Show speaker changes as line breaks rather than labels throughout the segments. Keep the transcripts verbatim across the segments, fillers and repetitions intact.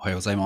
おはようございます。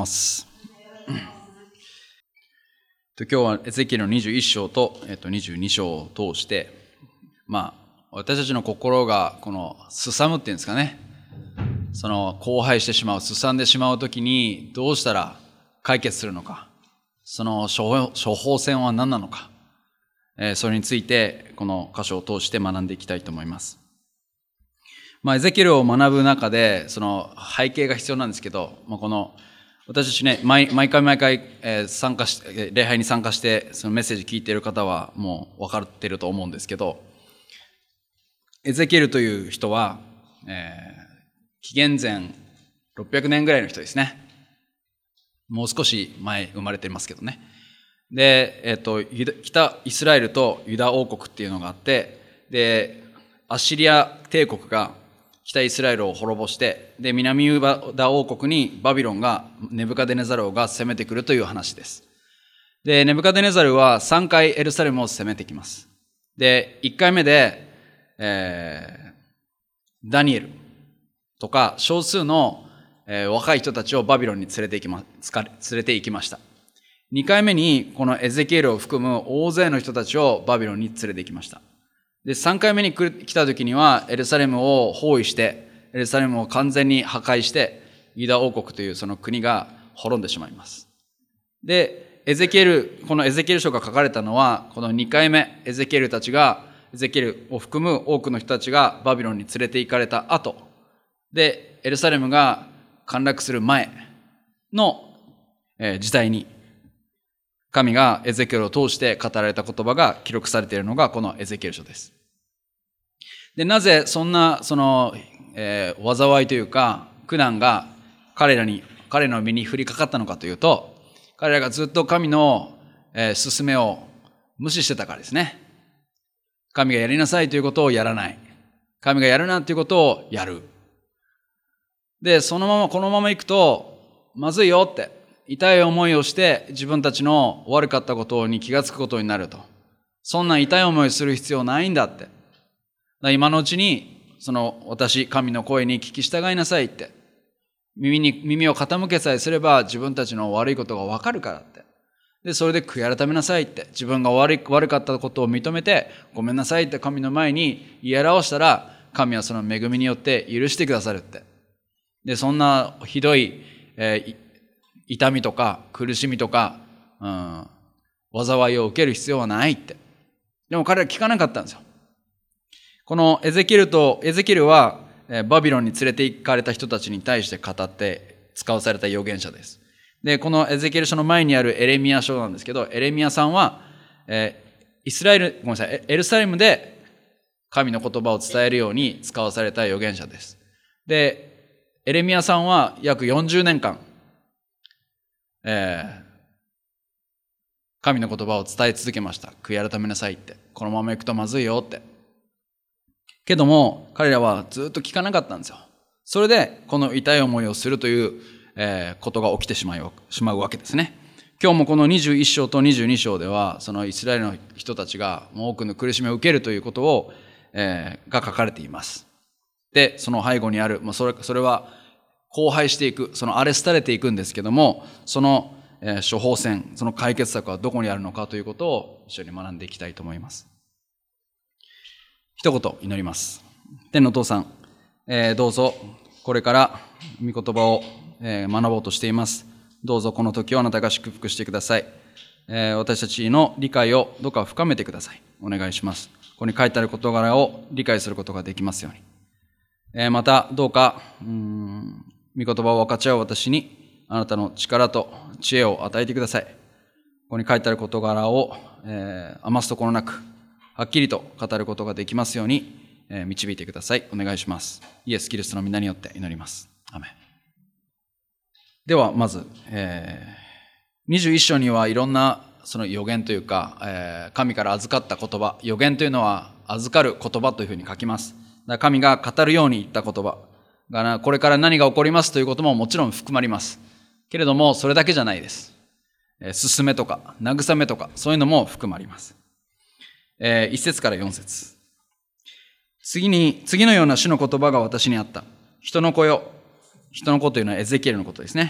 今日はエゼキエルのにじゅういっ章とにじゅうに章を通して、まあ、私たちの心がこのすさむっていうんですかね、その荒廃してしまう、すさんでしまうときにどうしたら解決するのか、その処方箋は何なのか、それについてこの箇所を通して学んでいきたいと思います。まあ、エゼキエルを学ぶ中でその背景が必要なんですけど、まあ、この私たちね、毎, 毎回毎回、えー、参加し礼拝に参加してそのメッセージ聞いている方はもう分かっていると思うんですけど、エゼキエルという人は、えー、紀元前ろっぴゃくねんぐらいの人ですね。もう少し前生まれていますけどね。で、えっと、北イスラエルとユダ王国っていうのがあって、でアッシリア帝国が北イスラエルを滅ぼして、で南ユダ王国にバビロンがネブカデネザル王が攻めてくるという話です。でネブカデネザルはさんかいエルサレムを攻めてきます。でいっかいめで、えー、ダニエルとか少数の、えー、若い人たちをバビロンに連れて行きま、連れて行きました。にかいめにこのエゼキエルを含む大勢の人たちをバビロンに連れて行きました。でさんかいめに来た時にはエルサレムを包囲して、エルサレムを完全に破壊して、ユダ王国というその国が滅んでしまいます。でエゼキエル、このエゼキエル書が書かれたのはこのにかいめ、エゼキエルたちがエゼキエルを含む多くの人たちがバビロンに連れて行かれた後で、エルサレムが陥落する前の時代に神がエゼキエルを通して語られた言葉が記録されているのがこのエゼキエル書です。でなぜそんなその、えー、災いというか苦難が彼らに彼の身に降りかかったのかというと、彼らがずっと神の、えー、勧めを無視してたからですね。神がやりなさいということをやらない、神がやるなということをやる。でそのままこのままいくとまずいよって、痛い思いをして自分たちの悪かったことに気がつくことになると。そんな痛い思いする必要ないんだって。今のうちにその私神の声に聞き従いなさいって、耳に耳を傾けさえすれば自分たちの悪いことが分かるからって。でそれで悔い改めなさいって、自分が悪い悪かったことを認めてごめんなさいって神の前に言い表したら、神はその恵みによって許してくださるって。でそんなひどい、えー、痛みとか苦しみとか、うん、災いを受ける必要はないって。でも彼ら聞かなかったんですよ。このエゼキエルとエゼキエルはバビロンに連れて行かれた人たちに対して語って使わされた預言者です。でこのエゼキエル書の前にあるエレミヤ書なんですけど、エレミヤさんは、えー、イスラエルごめんなさいエルサレムで神の言葉を伝えるように使わされた預言者です。でエレミヤさんは約よんじゅうねんかん、えー、神の言葉を伝え続けました。悔い改めなさいって、このまま行くとまずいよって。けども彼らはずっと聞かなかったんですよ。それでこの痛い思いをするという、えー、ことが起きてしまう、しまうわけですね。今日もこのにじゅういっ章とにじゅうに章ではそのイスラエルの人たちが多くの苦しみを受けるということを、えー、が書かれています。でその背後にある、まあ、それ、それは荒廃していく、その荒れ廃れていくんですけども、その、えー、処方箋、その解決策はどこにあるのかということを一緒に学んでいきたいと思います。一言祈ります。天のお父さん、えー、どうぞこれから御言葉を、えー、学ぼうとしています。どうぞこの時をあなたが祝福してください。えー、私たちの理解をどうか深めてください。お願いします。ここに書いてある事柄を理解することができますように。えー、またどうかうーん御言葉を分かち合う私にあなたの力と知恵を与えてください。ここに書いてある事柄を、えー、余すところなくはっきりと語ることができますように、えー、導いてください。お願いします。イエス・キリストの皆によって祈ります。アメン。ではまず、えー、にじゅういっ章にはいろんなその預言というか、えー、神から預かった言葉、預言というのは預かる言葉というふうに書きます。だから神が語るように言った言葉が、これから何が起こりますということももちろん含まれます。けれどもそれだけじゃないです。えー、勧めとか慰めとかそういうのも含まれます。えー、一節から四節。次に次のような主の言葉が私にあった。人の子よ、人の子というのはエゼキエルのことですね。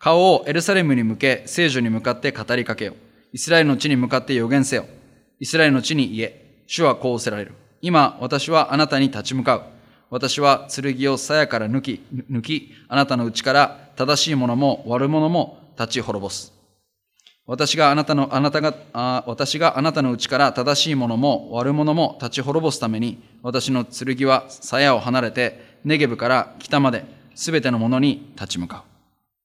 顔をエルサレムに向け、聖女に向かって語りかけよ。イスラエルの地に向かって予言せよ。イスラエルの地に言え。主はこうおせられる。今、私はあなたに立ち向かう。私は剣を鞘から抜き、抜き、あなたの内から正しいものも悪者も立ち滅ぼす。私があなたの、あなたが、あ私があなたの内から正しいものも悪者も立ち滅ぼすために、私の剣は鞘を離れて、ネゲブから北まで、すべてのものに立ち向かう。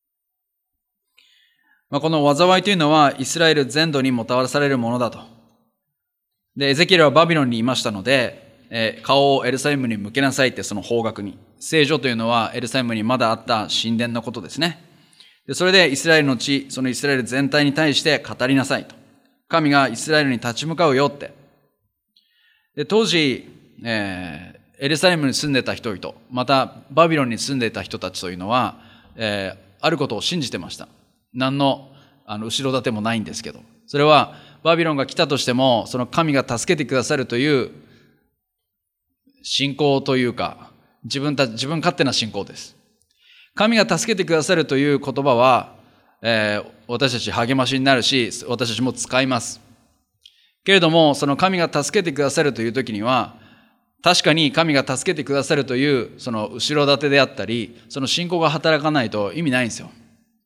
まあ、この災いというのは、イスラエル全土にもたらされるものだと。で、エゼキエルはバビロンにいましたので、えー、顔をエルサレムに向けなさいってその方角に。聖女というのはエルサレムにまだあった神殿のことですね。で、それでイスラエルの地、そのイスラエル全体に対して語りなさいと。神がイスラエルに立ち向かうよって。で、当時、えー、エルサレムに住んでた人々、またバビロンに住んでいた人たちというのは、えー、あることを信じてました。何の、あの、後ろ盾もないんですけど。それは、バビロンが来たとしても、その神が助けてくださるという信仰というか、自分たち、自分勝手な信仰です。神が助けてくださるという言葉は、えー、私たち励ましになるし、私たちも使います。けれども、その神が助けてくださるという時には、確かに神が助けてくださるという、その後ろ盾であったり、その信仰が働かないと意味ないんですよ。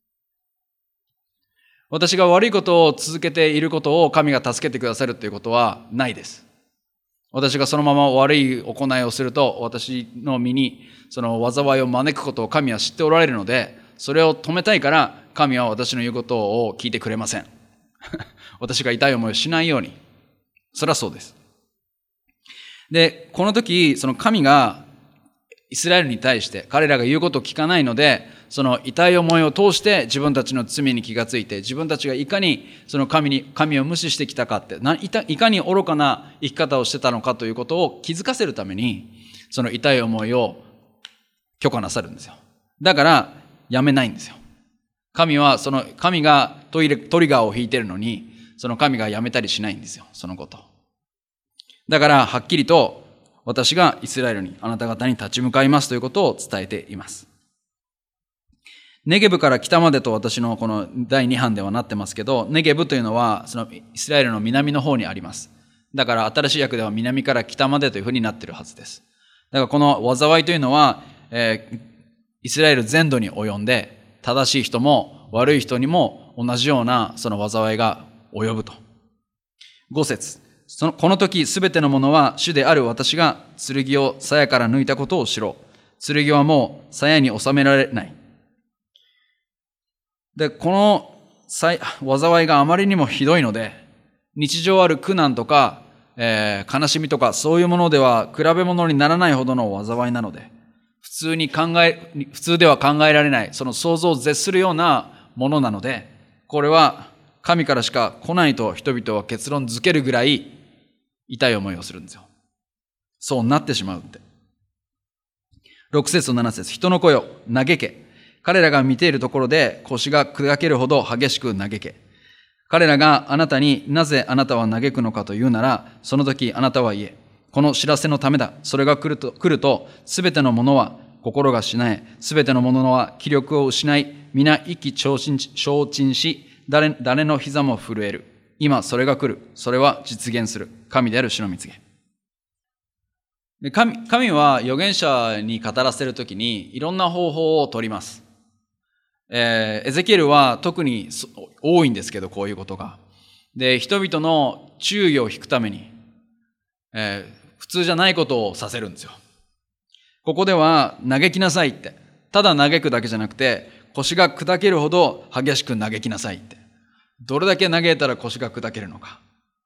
私が悪いことを続けていることを神が助けてくださるということはないです。私がそのまま悪い行いをすると、私の身にその災いを招くことを神は知っておられるので、それを止めたいから神は私の言うことを聞いてくれません。私が痛い思いをしないように。それはそうです。で、この時、その神がイスラエルに対して彼らが言うことを聞かないので、その痛い思いを通して自分たちの罪に気がついて、自分たちがいかにその神に、神を無視してきたかって、いたいかに愚かな生き方をしてたのかということを気づかせるために、その痛い思いを許可なさるんですよ。だから、やめないんですよ。神は、その、神がトイレ、トリガーを引いてるのに、その神がやめたりしないんですよ。そのこと。だから、はっきりと、私がイスラエルに、あなた方に立ち向かいますということを伝えています。ネゲブから北までと私のこのだいに版ではなってますけど、ネゲブというのは、そのイスラエルの南の方にあります。だから、新しい訳では南から北までというふうになっているはずです。だから、この災いというのは、えー、イスラエル全土に及んで、正しい人も悪い人にも同じようなその災いが及ぶと。ご節。その、この時すべてのものは主である私が剣を鞘から抜いたことを知ろう。剣はもう鞘に収められない。で、この災いがあまりにもひどいので、日常ある苦難とか、えー、悲しみとかそういうものでは比べ物にならないほどの災いなので、普通に考え、普通では考えられない、その想像を絶するようなものなので、これは神からしか来ないと人々は結論づけるぐらい痛い思いをするんですよ。そうなってしまうって。ろく節となな節、人の子よ、嘆け。彼らが見ているところで腰が砕けるほど激しく嘆け。彼らがあなたになぜあなたは嘆くのかというなら、その時あなたは言え。この知らせのためだ。それが来ると、来ると、すべてのものは心がしなえ、すべてのものは気力を失い、皆意気消沈し、誰、誰の膝も震える。今それが来る。それは実現する。神である主の蜜げ。神、神は預言者に語らせるときにいろんな方法を取ります。えー、エゼキエルは特に多いんですけど、こういうことが。で、人々の注意を引くために、えー、普通じゃないことをさせるんですよ。ここでは嘆きなさいって。ただ嘆くだけじゃなくて、腰が砕けるほど激しく嘆きなさいって。どれだけ嘆いたら腰が砕けるのか。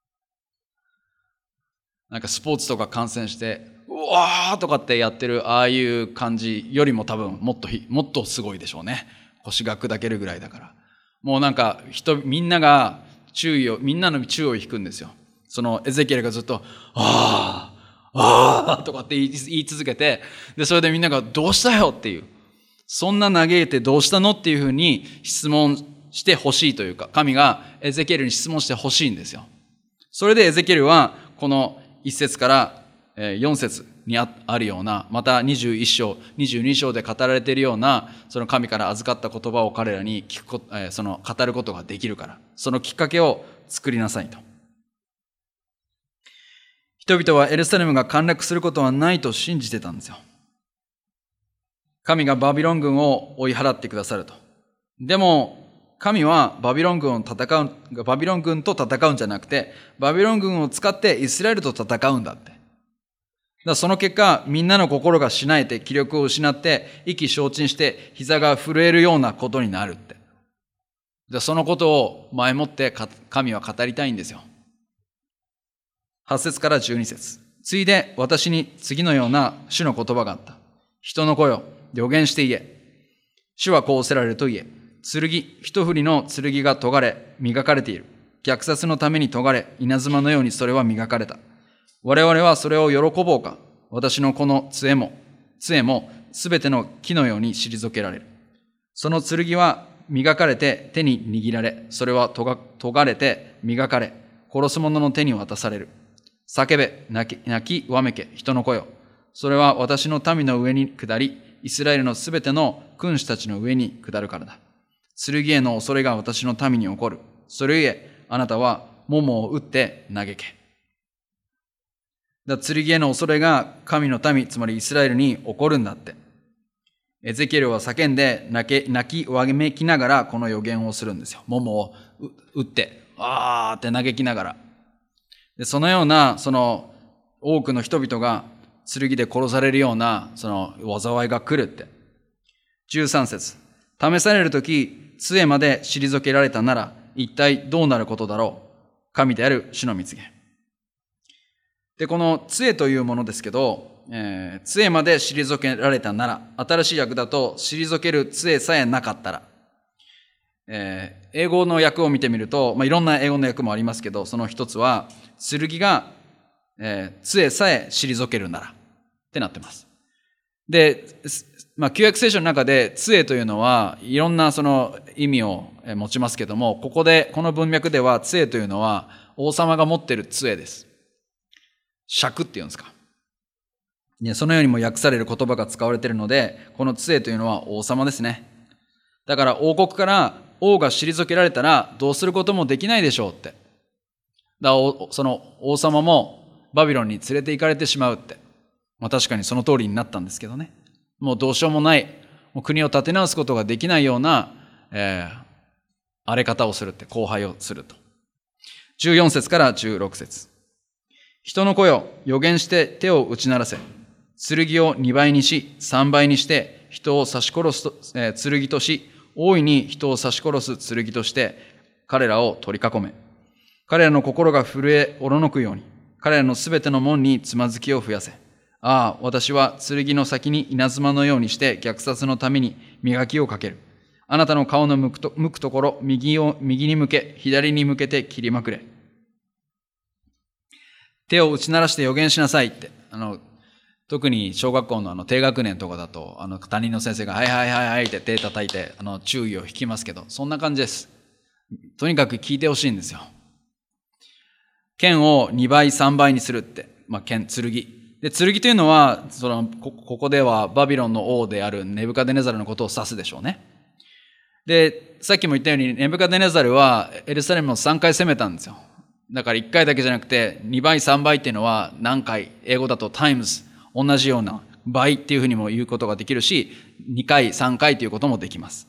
なんかスポーツとか観戦して、うわーとかってやってるああいう感じよりも多分もっとひ、もっとすごいでしょうね。腰が砕けるぐらいだから。もうなんか人、みんなが注意を、みんなの注意を引くんですよ。そのエゼキエルがずっと、あー、あーとかって言い、言い続けて、で、それでみんながどうしたよっていう。そんな嘆いてどうしたのっていうふうに質問してほしいというか、神がエゼキエルに質問してほしいんですよ。それでエゼキエルはこの一節からよん節にあるような、またにじゅういっ章、にじゅうに章で語られているような、その神から預かった言葉を彼らに聞くこと、その語ることができるから、そのきっかけを作りなさいと。人々はエルサレムが陥落することはないと信じてたんですよ。神がバビロン軍を追い払ってくださると。でも、神はバビロン軍を戦う、バビロン軍と戦うんじゃなくて、バビロン軍を使ってイスラエルと戦うんだって。だからその結果、みんなの心がしなえて、気力を失って、意気消沈して、膝が震えるようなことになるって。でそのことを前もって神は語りたいんですよ。はち節からじゅうに節。ついで私に次のような主の言葉があった。人の子よ、予言して言え。主はこうおせられると言え。剣、一振りの剣が研がれ、磨かれている。虐殺のために研がれ、稲妻のようにそれは磨かれた。我々はそれを喜ぼうか。私のこの杖も、杖もすべての木のように退けられる。その剣は磨かれて手に握られ、それは研が、研がれて磨かれ、殺す者の手に渡される。叫べ、泣き、泣きわめけ、人の子よ。それは私の民の上に下り、イスラエルのすべての君主たちの上に下るからだ。剣への恐れが私の民に起こる。それゆえ、あなたは桃を打って嘆け。だ剣への恐れが神の民、つまりイスラエルに起こるんだって。エゼキエルは叫んで泣き、泣きわめきながらこの予言をするんですよ。桃を打って、あーって嘆きながら。でそのような、その多くの人々が剣で殺されるような、その災いが来るって。じゅうさん節。試されるとき、杖まで退けられたなら、一体どうなることだろう。神である主の御告げ。で、この杖というものですけど、えー、杖まで退けられたなら、新しい訳だと、退ける杖さえなかったら、えー、英語の訳を見てみると、まあ、いろんな英語の訳もありますけど、その一つは、剣が、えー、杖さえ退けるなら、ってなってます。で、まあ、旧約聖書の中で杖というのはいろんなその意味を持ちますけども、ここで、この文脈では杖というのは王様が持っている杖です。尺っていうんですか。そのようにも訳される言葉が使われているので、この杖というのは王様ですね。だから王国から王が退けられたらどうすることもできないでしょうって。だからその王様もバビロンに連れて行かれてしまうって。まあ確かにその通りになったんですけどね。もうどうしようもない、もう国を立て直すことができないような、えー、荒れ方をするって、荒廃をすると。じゅうよん節からじゅうろく節。人の子よ、予言して手を打ち鳴らせ。剣をにばいにし、さんばいにして、人を刺し殺すと、えー、剣とし、大いに人を刺し殺す剣として、彼らを取り囲め。彼らの心が震え、おろのくように、彼らのすべての門につまずきを増やせ。ああ、私は剣の先に稲妻のようにして虐殺のために磨きをかける。あなたの顔の向くと、向くところ、右を、右に向け、左に向けて切りまくれ。手を打ち鳴らして予言しなさいって。あの、特に小学校のあの低学年とかだと、あの担任の先生が、はいはいはいはいって手叩いて、あの注意を引きますけど、そんな感じです。とにかく聞いてほしいんですよ。剣をにばい、さんばいにするって。まあ、剣、剣。で、剣というのは、その、こ、ここではバビロンの王であるネブカデネザルのことを指すでしょうね。で、さっきも言ったように、ネブカデネザルはエルサレムをさんかい攻めたんですよ。だからいっかいだけじゃなくて、にばい、さんばいっていうのは何回、英語だと times、同じような倍っていうふうにも言うことができるし、にかい、さんかいということもできます。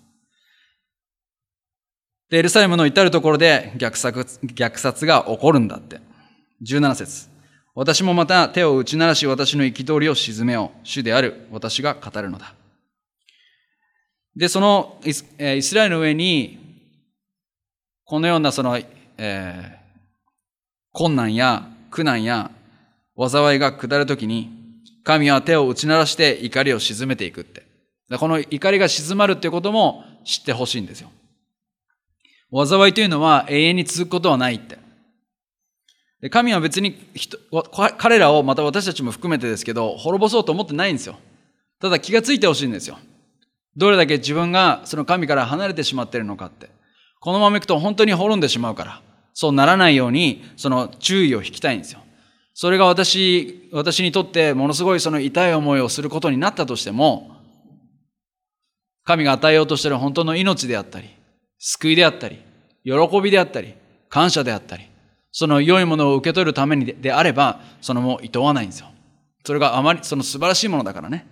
で、エルサレムの至るところで虐殺、虐殺が起こるんだって。じゅうなな節。私もまた手を打ち鳴らし私の憤りを鎮めよう。主である私が語るのだ。で、そのイス、えー、イスラエルの上に、このようなその、えー、困難や苦難や災いが下るときに、神は手を打ち鳴らして怒りを鎮めていくって。この怒りが静まるっていうことも知ってほしいんですよ。災いというのは永遠に続くことはないって。で神は別に人彼らを、また私たちも含めてですけど、滅ぼそうと思ってないんですよ。ただ気がついてほしいんですよ。どれだけ自分がその神から離れてしまっているのかって。このままいくと本当に滅んでしまうから、そうならないようにその注意を引きたいんですよ。 それが私、私にとってものすごいその痛い思いをすることになったとしても、神が与えようとしている本当の命であったり、救いであったり、喜びであったり、感謝であったり、その良いものを受け取るためにであれば、そのもう厭わないんですよ。それがあまり、その素晴らしいものだからね。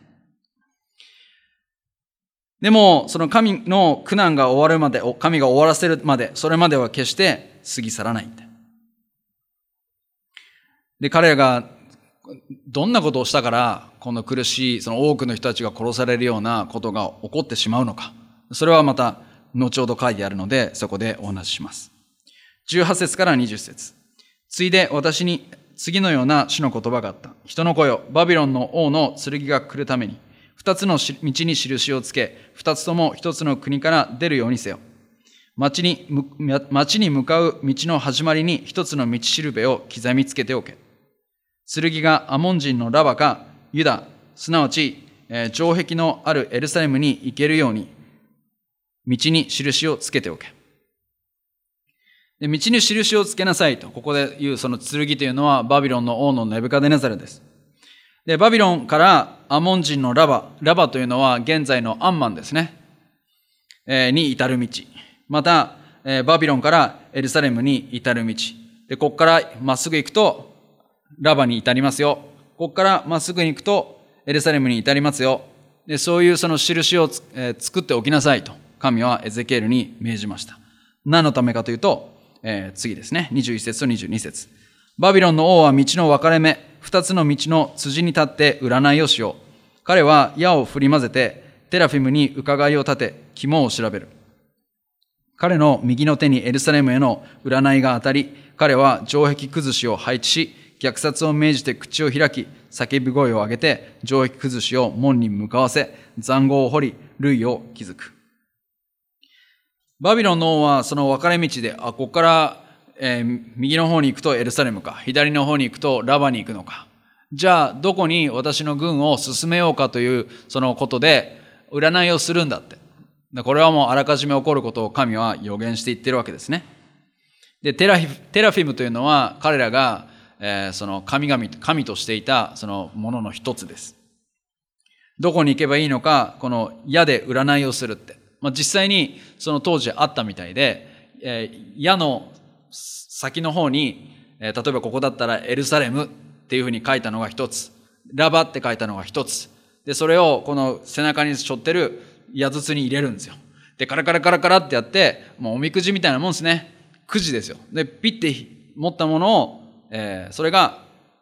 でも、その神の苦難が終わるまで、神が終わらせるまで、それまでは決して過ぎ去らないって。で、彼らがどんなことをしたから、この苦しい、その多くの人たちが殺されるようなことが起こってしまうのか。それはまた、後ほど書いてあるので、そこでお話しします。じゅうはち節からにじゅう節。ついで私に次のような主の言葉があった。人の子よ、バビロンの王の剣が来るために、二つの道に印をつけ、二つとも一つの国から出るようにせよ。町に、町に向かう道の始まりに一つの道しるべを刻みつけておけ。剣がアモン人のラバかユダ、すなわち、えー、城壁のあるエルサレムに行けるように、道に印をつけておけ。で、道に印をつけなさいと、ここで言うその剣というのはバビロンの王のネブカデネザルです。で、バビロンからアモン人のラバ、ラバというのは現在のアンマンですね、えー、に至る道。また、えー、バビロンからエルサレムに至る道。で、ここからまっすぐ行くとラバに至りますよ。ここからまっすぐに行くとエルサレムに至りますよ。で、そういうその印をつ、えー、作っておきなさいと、神はエゼキエルに命じました。何のためかというと、えー、次ですね、にじゅういち節とにじゅうに節。バビロンの王は道の分かれ目、二つの道の辻に立って占いをしよう。彼は矢を振り混ぜて、テラフィムに伺いを立て、肝を調べる。彼の右の手にエルサレムへの占いが当たり、彼は城壁崩しを配置し、虐殺を命じて口を開き、叫び声を上げて、城壁崩しを門に向かわせ、塹壕を掘り、塁を築く。バビロンの王はその分かれ道で、あ、ここから、えー、右の方に行くとエルサレムか、左の方に行くとラバに行くのか。じゃあ、どこに私の軍を進めようかという、そのことで、占いをするんだって。これはもうあらかじめ起こることを神は予言して言ってるわけですね。で、テラフィ、テラフィムというのは、彼らが、えー、その神々、神としていたそのものの一つです。どこに行けばいいのか、この矢で占いをするって。まあ、実際にその当時あったみたいで、えー、矢の先の方に、えー、例えばここだったらエルサレムっていうふうに書いたのが一つ、ラバって書いたのが一つ。で、それをこの背中に背負ってる矢筒に入れるんですよ。で、カラカラカラカラってやって、もうおみくじみたいなもんですね。くじですよ。で、ピッて持ったものを、えー、それが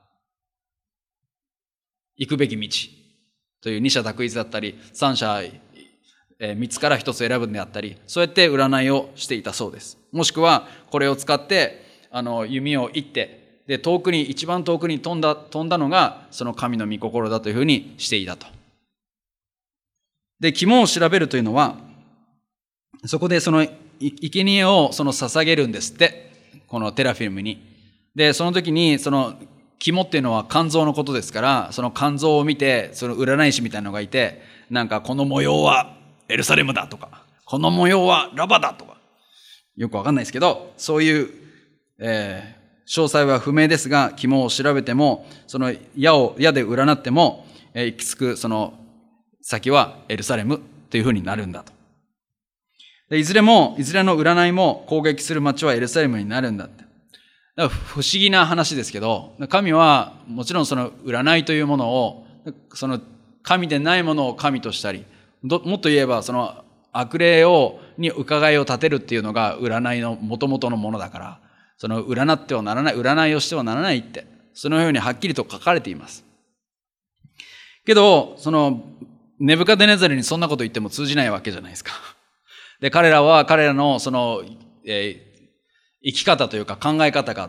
行くべき道という二者択一だったり、三者、えー、三つから一つ選ぶんであったり、そうやって占いをしていたそうです。もしくはこれを使ってあの弓を射って、で遠くに一番遠くに飛んだ飛んだのがその神の御心だというふうにしていたと。で、肝を調べるというのは、そこでその生贄をその捧げるんですって、このテラフィムに。で、その時にその肝っていうのは肝臓のことですから、その肝臓を見て、その占い師みたいなのがいて、なんかこの模様はエルサレムだとか、この模様はラバだとか、よくわかんないですけど、そういう、えー、詳細は不明ですが、肝を調べても、その矢を矢で占っても、えー、行き着くその先はエルサレムというふうになるんだと。で、いずれも、いずれの占いも攻撃する町はエルサレムになるんだって。だから不思議な話ですけど、神はもちろんその占いというものを、その神でないものを神としたり、もっと言えばその悪霊をに伺いを立てるっていうのが占いの元々のものだから、その占ってはならない、占いをしてはならないって、そのようにはっきりと書かれています。けど、そのネブカデネザルにそんなこと言っても通じないわけじゃないですか。で、彼らは彼らのその、えー生き方というか考え方があって、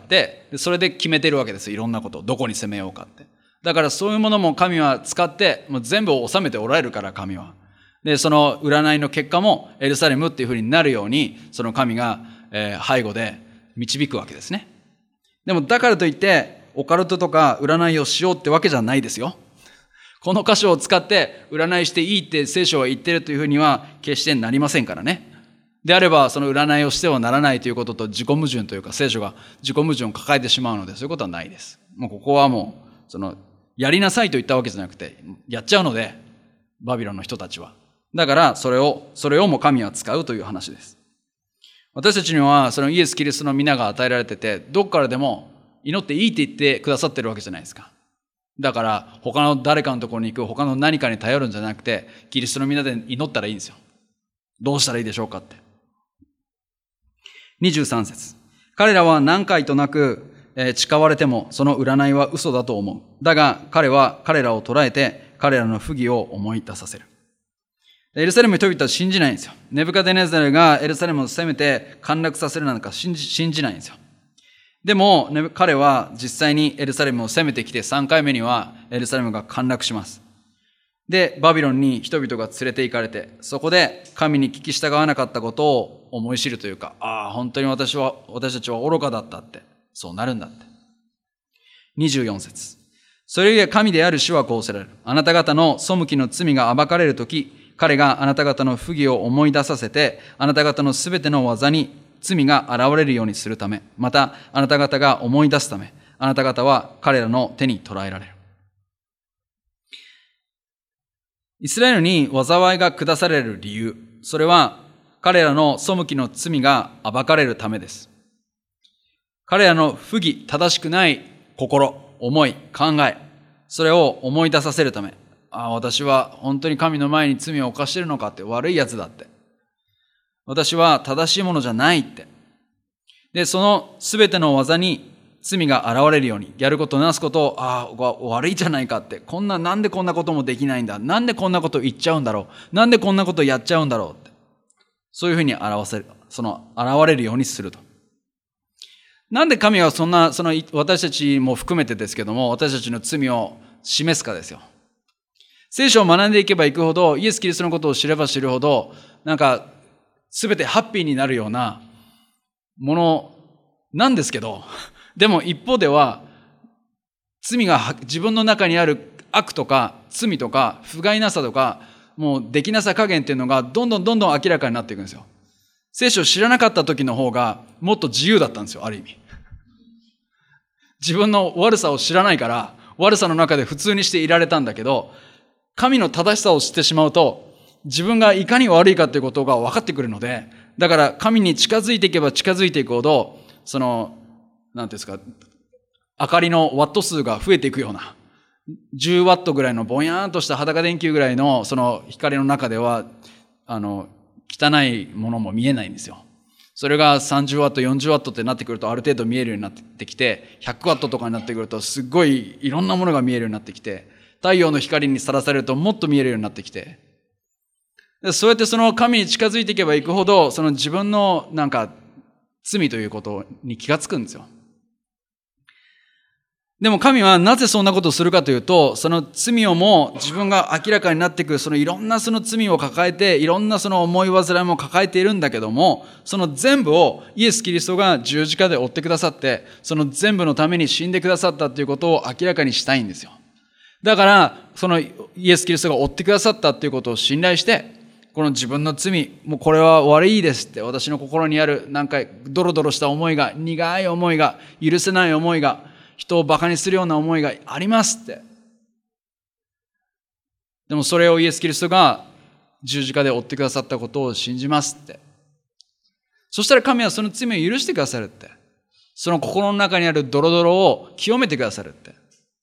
それで決めてるわけです。いろんなことをどこに攻めようかって。だからそういうものも神は使ってもう全部を収めておられるから、神は。で、その占いの結果もエルサレムっていうふうになるように、その神が、えー、背後で導くわけですね。でもだからといってオカルトとか占いをしようってわけじゃないですよ。この箇所を使って占いしていいって聖書は言ってるというふうには決してなりませんからね。であれば、その占いをしてはならないということと自己矛盾というか、聖書が自己矛盾を抱えてしまうので、そういうことはないです。 もうここはもう、その、やりなさいと言ったわけじゃなくて、やっちゃうので、バビロンの人たちは。だから、それを、それをも神は使うという話です。私たちには、そのイエス・キリストの皆が与えられてて、どっからでも祈っていいって言ってくださってるわけじゃないですか。だから、他の誰かのところに行く、他の何かに頼るんじゃなくて、キリストの皆で祈ったらいいんですよ。どうしたらいいでしょうかって。にじゅうさん節。彼らは何回となく、えー、誓われても、その占いは嘘だと思う。だが、彼は彼らを捕らえて、彼らの不義を思い出させる。エルサレムに人々は信じないんですよ。ネブカデネザルがエルサレムを攻めて陥落させるなんか信じ、信じないんですよ。でも、ね、彼は実際にエルサレムを攻めてきてさんかいめにはエルサレムが陥落します。で、バビロンに人々が連れて行かれて、そこで神に聞き従わなかったことを思い知るというか、ああ、本当に私は、私たちは愚かだったって、そうなるんだって。にじゅうよん節。それゆえ神である主はこうせられる。あなた方の背きの罪が暴かれるとき、彼があなた方の不義を思い出させて、あなた方のすべての技に罪が現れるようにするため、またあなた方が思い出すため、あなた方は彼らの手に捕らえられる。イスラエルに災いが下される理由、それは彼らの背きの罪が暴かれるためです。彼らの不義、正しくない心、思い、考え、それを思い出させるため、ああ、私は本当に神の前に罪を犯しているのかって、悪いやつだって。私は正しいものじゃないって。で、そのすべての技に罪が現れるように、やることなすことを、ああ、悪いじゃないかって。こんな、なんでこんなこともできないんだ。なんでこんなこと言っちゃうんだろう。なんでこんなことやっちゃうんだろうって。そういうふうに表せる、その、現れるようにすると。なんで神はそんな、その、私たちも含めてですけども、私たちの罪を示すかですよ。聖書を学んでいけばいくほど、イエス・キリストのことを知れば知るほど、なんか、すべてハッピーになるようなものなんですけど、でも一方では、罪が自分の中にある悪とか罪とか不甲斐なさとか、もうできなさ加減っていうのがどんどんどんどん明らかになっていくんですよ。聖書を知らなかった時の方がもっと自由だったんですよ、ある意味。自分の悪さを知らないから、悪さの中で普通にしていられたんだけど、神の正しさを知ってしまうと、自分がいかに悪いかということが分かってくるので、だから神に近づいていけば近づいていくほど、その、なんていうんですか、明かりのワット数が増えていくような、じゅうワットぐらいのぼやーんとした裸電球ぐらいのその光の中では、あの、汚いものも見えないんですよ。それがさんじゅうワット、よんじゅうワットってなってくるとある程度見えるようになってきて、ひゃくワットとかになってくるとすっごいいろんなものが見えるようになってきて、太陽の光にさらされるともっと見えるようになってきて、そうやってその神に近づいていけばいくほど、その自分のなんか罪ということに気がつくんですよ。でも神はなぜそんなことをするかというと、その罪をも自分が明らかになっていく、そのいろんなその罪を抱えて、いろんなその思い煩いも抱えているんだけども、その全部をイエス・キリストが十字架で追ってくださって、その全部のために死んでくださったということを明らかにしたいんですよ。だから、そのイエス・キリストが追ってくださったということを信頼して、この自分の罪、もうこれは悪いですって、私の心にあるなんかドロドロした思いが、苦い思いが、許せない思いが、人をバカにするような思いがありますって。でもそれをイエス・キリストが十字架で追ってくださったことを信じますって。そしたら神はその罪を許してくださるって。その心の中にあるドロドロを清めてくださるって。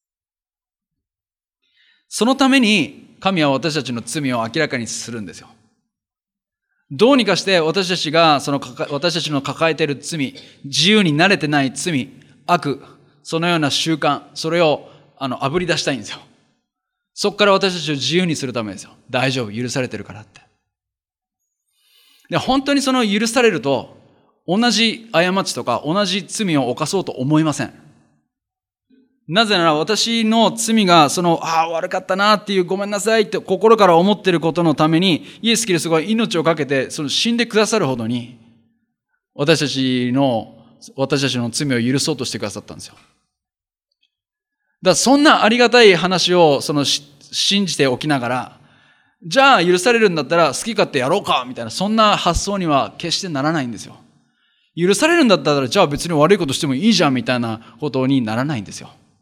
そのために神は私たちの罪を明らかにするんですよ。どうにかして私たちがその私たちの抱えている罪、自由に慣れてない罪、悪、そのような習慣、それをあの炙り出したいんですよ。そこから私たちを自由にするためですよ。大丈夫、許されてるからって。で、本当にその許されると、同じ過ちとか同じ罪を犯そうと思いません。なぜなら私の罪がその、ああ、悪かったなっていう、ごめんなさいって心から思っていることのために、イエス・キリストが命をかけて、その死んでくださるほどに、私たちの、私たちの罪を許そうとしてくださったんですよ。だからそんなありがたい話をその信じておきながら、じゃあ許されるんだったら好き勝手やろうかみたいな、そんな発想には決してならないんですよ。許されるんだったらじゃあ別に悪いことしてもいいじゃんみたいなことにならないんですよ。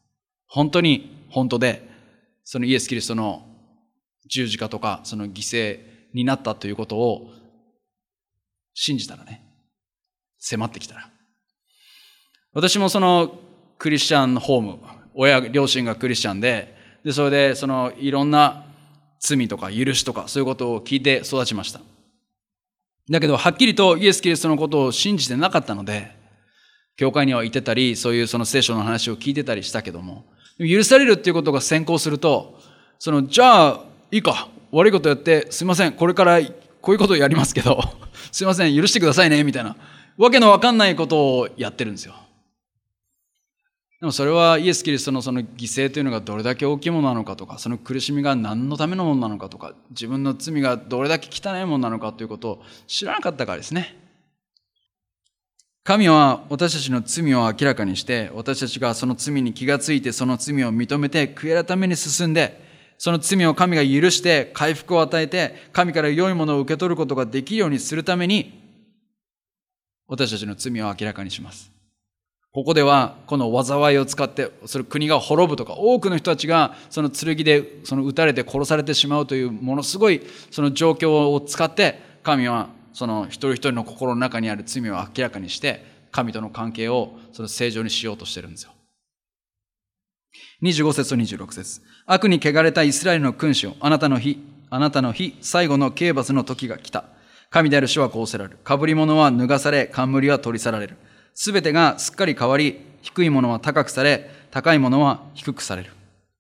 本当に本当で、そのイエス・キリストの十字架とか、その犠牲になったということを信じたらね、迫ってきたら。私もそのクリスチャンホーム、親、両親がクリスチャンで、で、それでそのいろんな罪とか許しとかそういうことを聞いて育ちました。だけど、はっきりとイエス・キリストのことを信じてなかったので、教会には行ってたり、そういうその聖書の話を聞いてたりしたけども、許されるっていうことが先行すると、その、じゃあ、いいか、悪いことやって、すいません、これからこういうことをやりますけど、すいません、許してくださいね、みたいな、わけのわかんないことをやってるんですよ。でもそれはイエス・キリストのその犠牲というのがどれだけ大きいものなのかとか、その苦しみが何のためのものなのかとか、自分の罪がどれだけ汚いものなのかということを知らなかったからですね。神は私たちの罪を明らかにして、私たちがその罪に気がついて、その罪を認めて、悔い改めに進んで、その罪を神が許して回復を与えて、神から良いものを受け取ることができるようにするために、私たちの罪を明らかにします。ここでは、この災いを使って、その国が滅ぶとか、多くの人たちがその剣でその撃たれて殺されてしまうというものすごいその状況を使って、神はその一人一人の心の中にある罪を明らかにして、神との関係をその正常にしようとしてるんですよ。にじゅうご節とにじゅうろく節。悪に汚れたイスラエルの君主よ、あなたの日、あなたの日、最後の刑罰の時が来た。神である主はこうせられる。被り物は脱がされ、冠は取り去られる。すべてがすっかり変わり、低いものは高くされ、高いものは低くされる。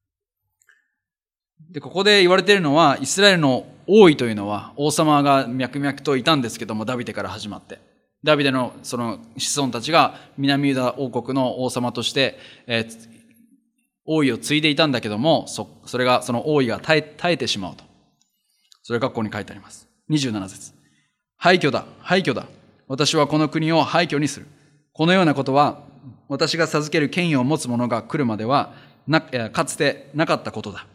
で、ここで言われているのは、イスラエルの王位というのは、王様が脈々といたんですけども、ダビデから始まって。ダビデのその子孫たちが南ユダ王国の王様として、えー、王位を継いでいたんだけども、そ、それが、その王位が耐え、耐えてしまうと。それがここに書いてあります。にじゅうなな節。廃墟だ、廃墟だ。私はこの国を廃墟にする。このようなことは、私が授ける権威を持つ者が来るまでは、な、かつてなかったことだ。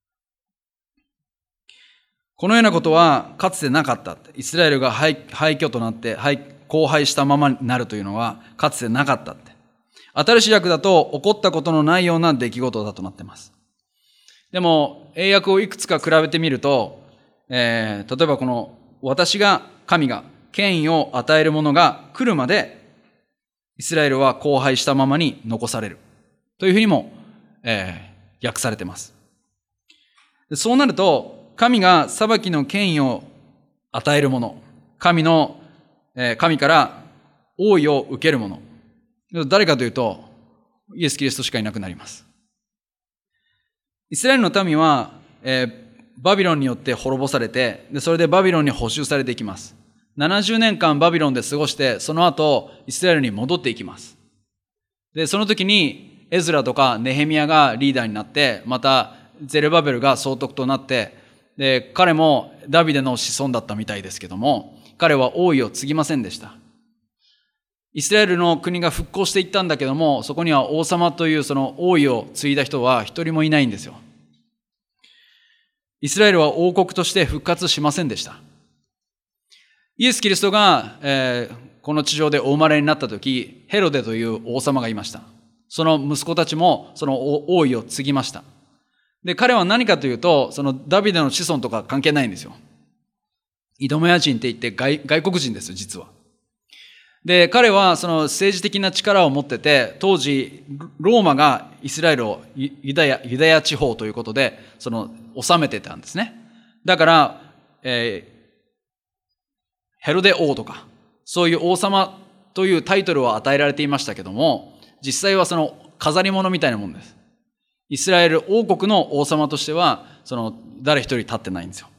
このようなことは、かつてなかった。イスラエルが廃、廃墟となって、廃、荒廃したままになるというのは、かつてなかったって。新しい訳だと、起こったことのないような出来事だとなっています。でも、英訳をいくつか比べてみると、えー、例えばこの、私が、神が、権威を与える者が来るまで、イスラエルは荒廃したままに残される。というふうにも、えー、訳されています。そうなると、神が裁きの権威を与える者、神の、えー、神から王位を受ける者、誰かというと、イエス・キリストしかいなくなります。イスラエルの民は、えー、バビロンによって滅ぼされて、で、それでバビロンに捕囚されていきます。ななじゅうねんかんバビロンで過ごして、その後、イスラエルに戻っていきます。で、その時に、エズラとかネヘミヤがリーダーになって、また、ゼルバベルが総督となって、で、彼もダビデの子孫だったみたいですけども、彼は王位を継ぎませんでした。イスラエルの国が復興していったんだけども、そこには王様というその王位を継いだ人は一人もいないんですよ。イスラエルは王国として復活しませんでした。イエス・キリストが、えー、この地上でお生まれになった時、ヘロデという王様がいました。その息子たちもその王位を継ぎました。で、彼は何かというと、そのダビデの子孫とか関係ないんですよ。イドメヤ人って言って 外, 外国人ですよ、実は。で、彼はその政治的な力を持ってて、当時、ローマがイスラエルをユダヤ、ユダヤ地方ということで、その、治めてたんですね。だから、えー、ヘロデ王とか、そういう王様というタイトルを与えられていましたけども、実際はその飾り物みたいなもんです。イスラエル王国の王様としては、その誰一人立ってないんですよ。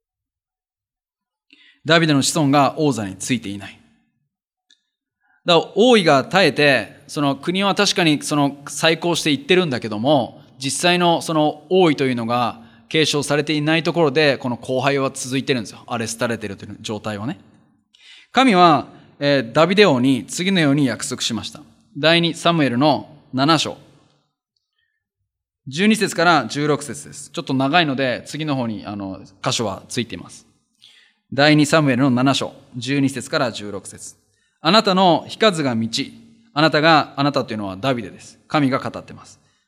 ダビデの子孫が王座についていない。だから王位が耐えて、その国は確かにその再興していってるんだけども、実際のその王位というのが継承されていないところで、この荒廃は続いてるんですよ。アレスタれてるという状態はね。神は、えー、ダビデ王に次のように約束しました。第二サムエルのなな章。じゅうに節からじゅうろく節です。ちょっと長いので、次の方にあの箇所はついています。第二サムエルのなな章、じゅうに節からじゅうろく節。あなたの日数が満ち、あなたが、あなたというのはダビデです。神が語っています。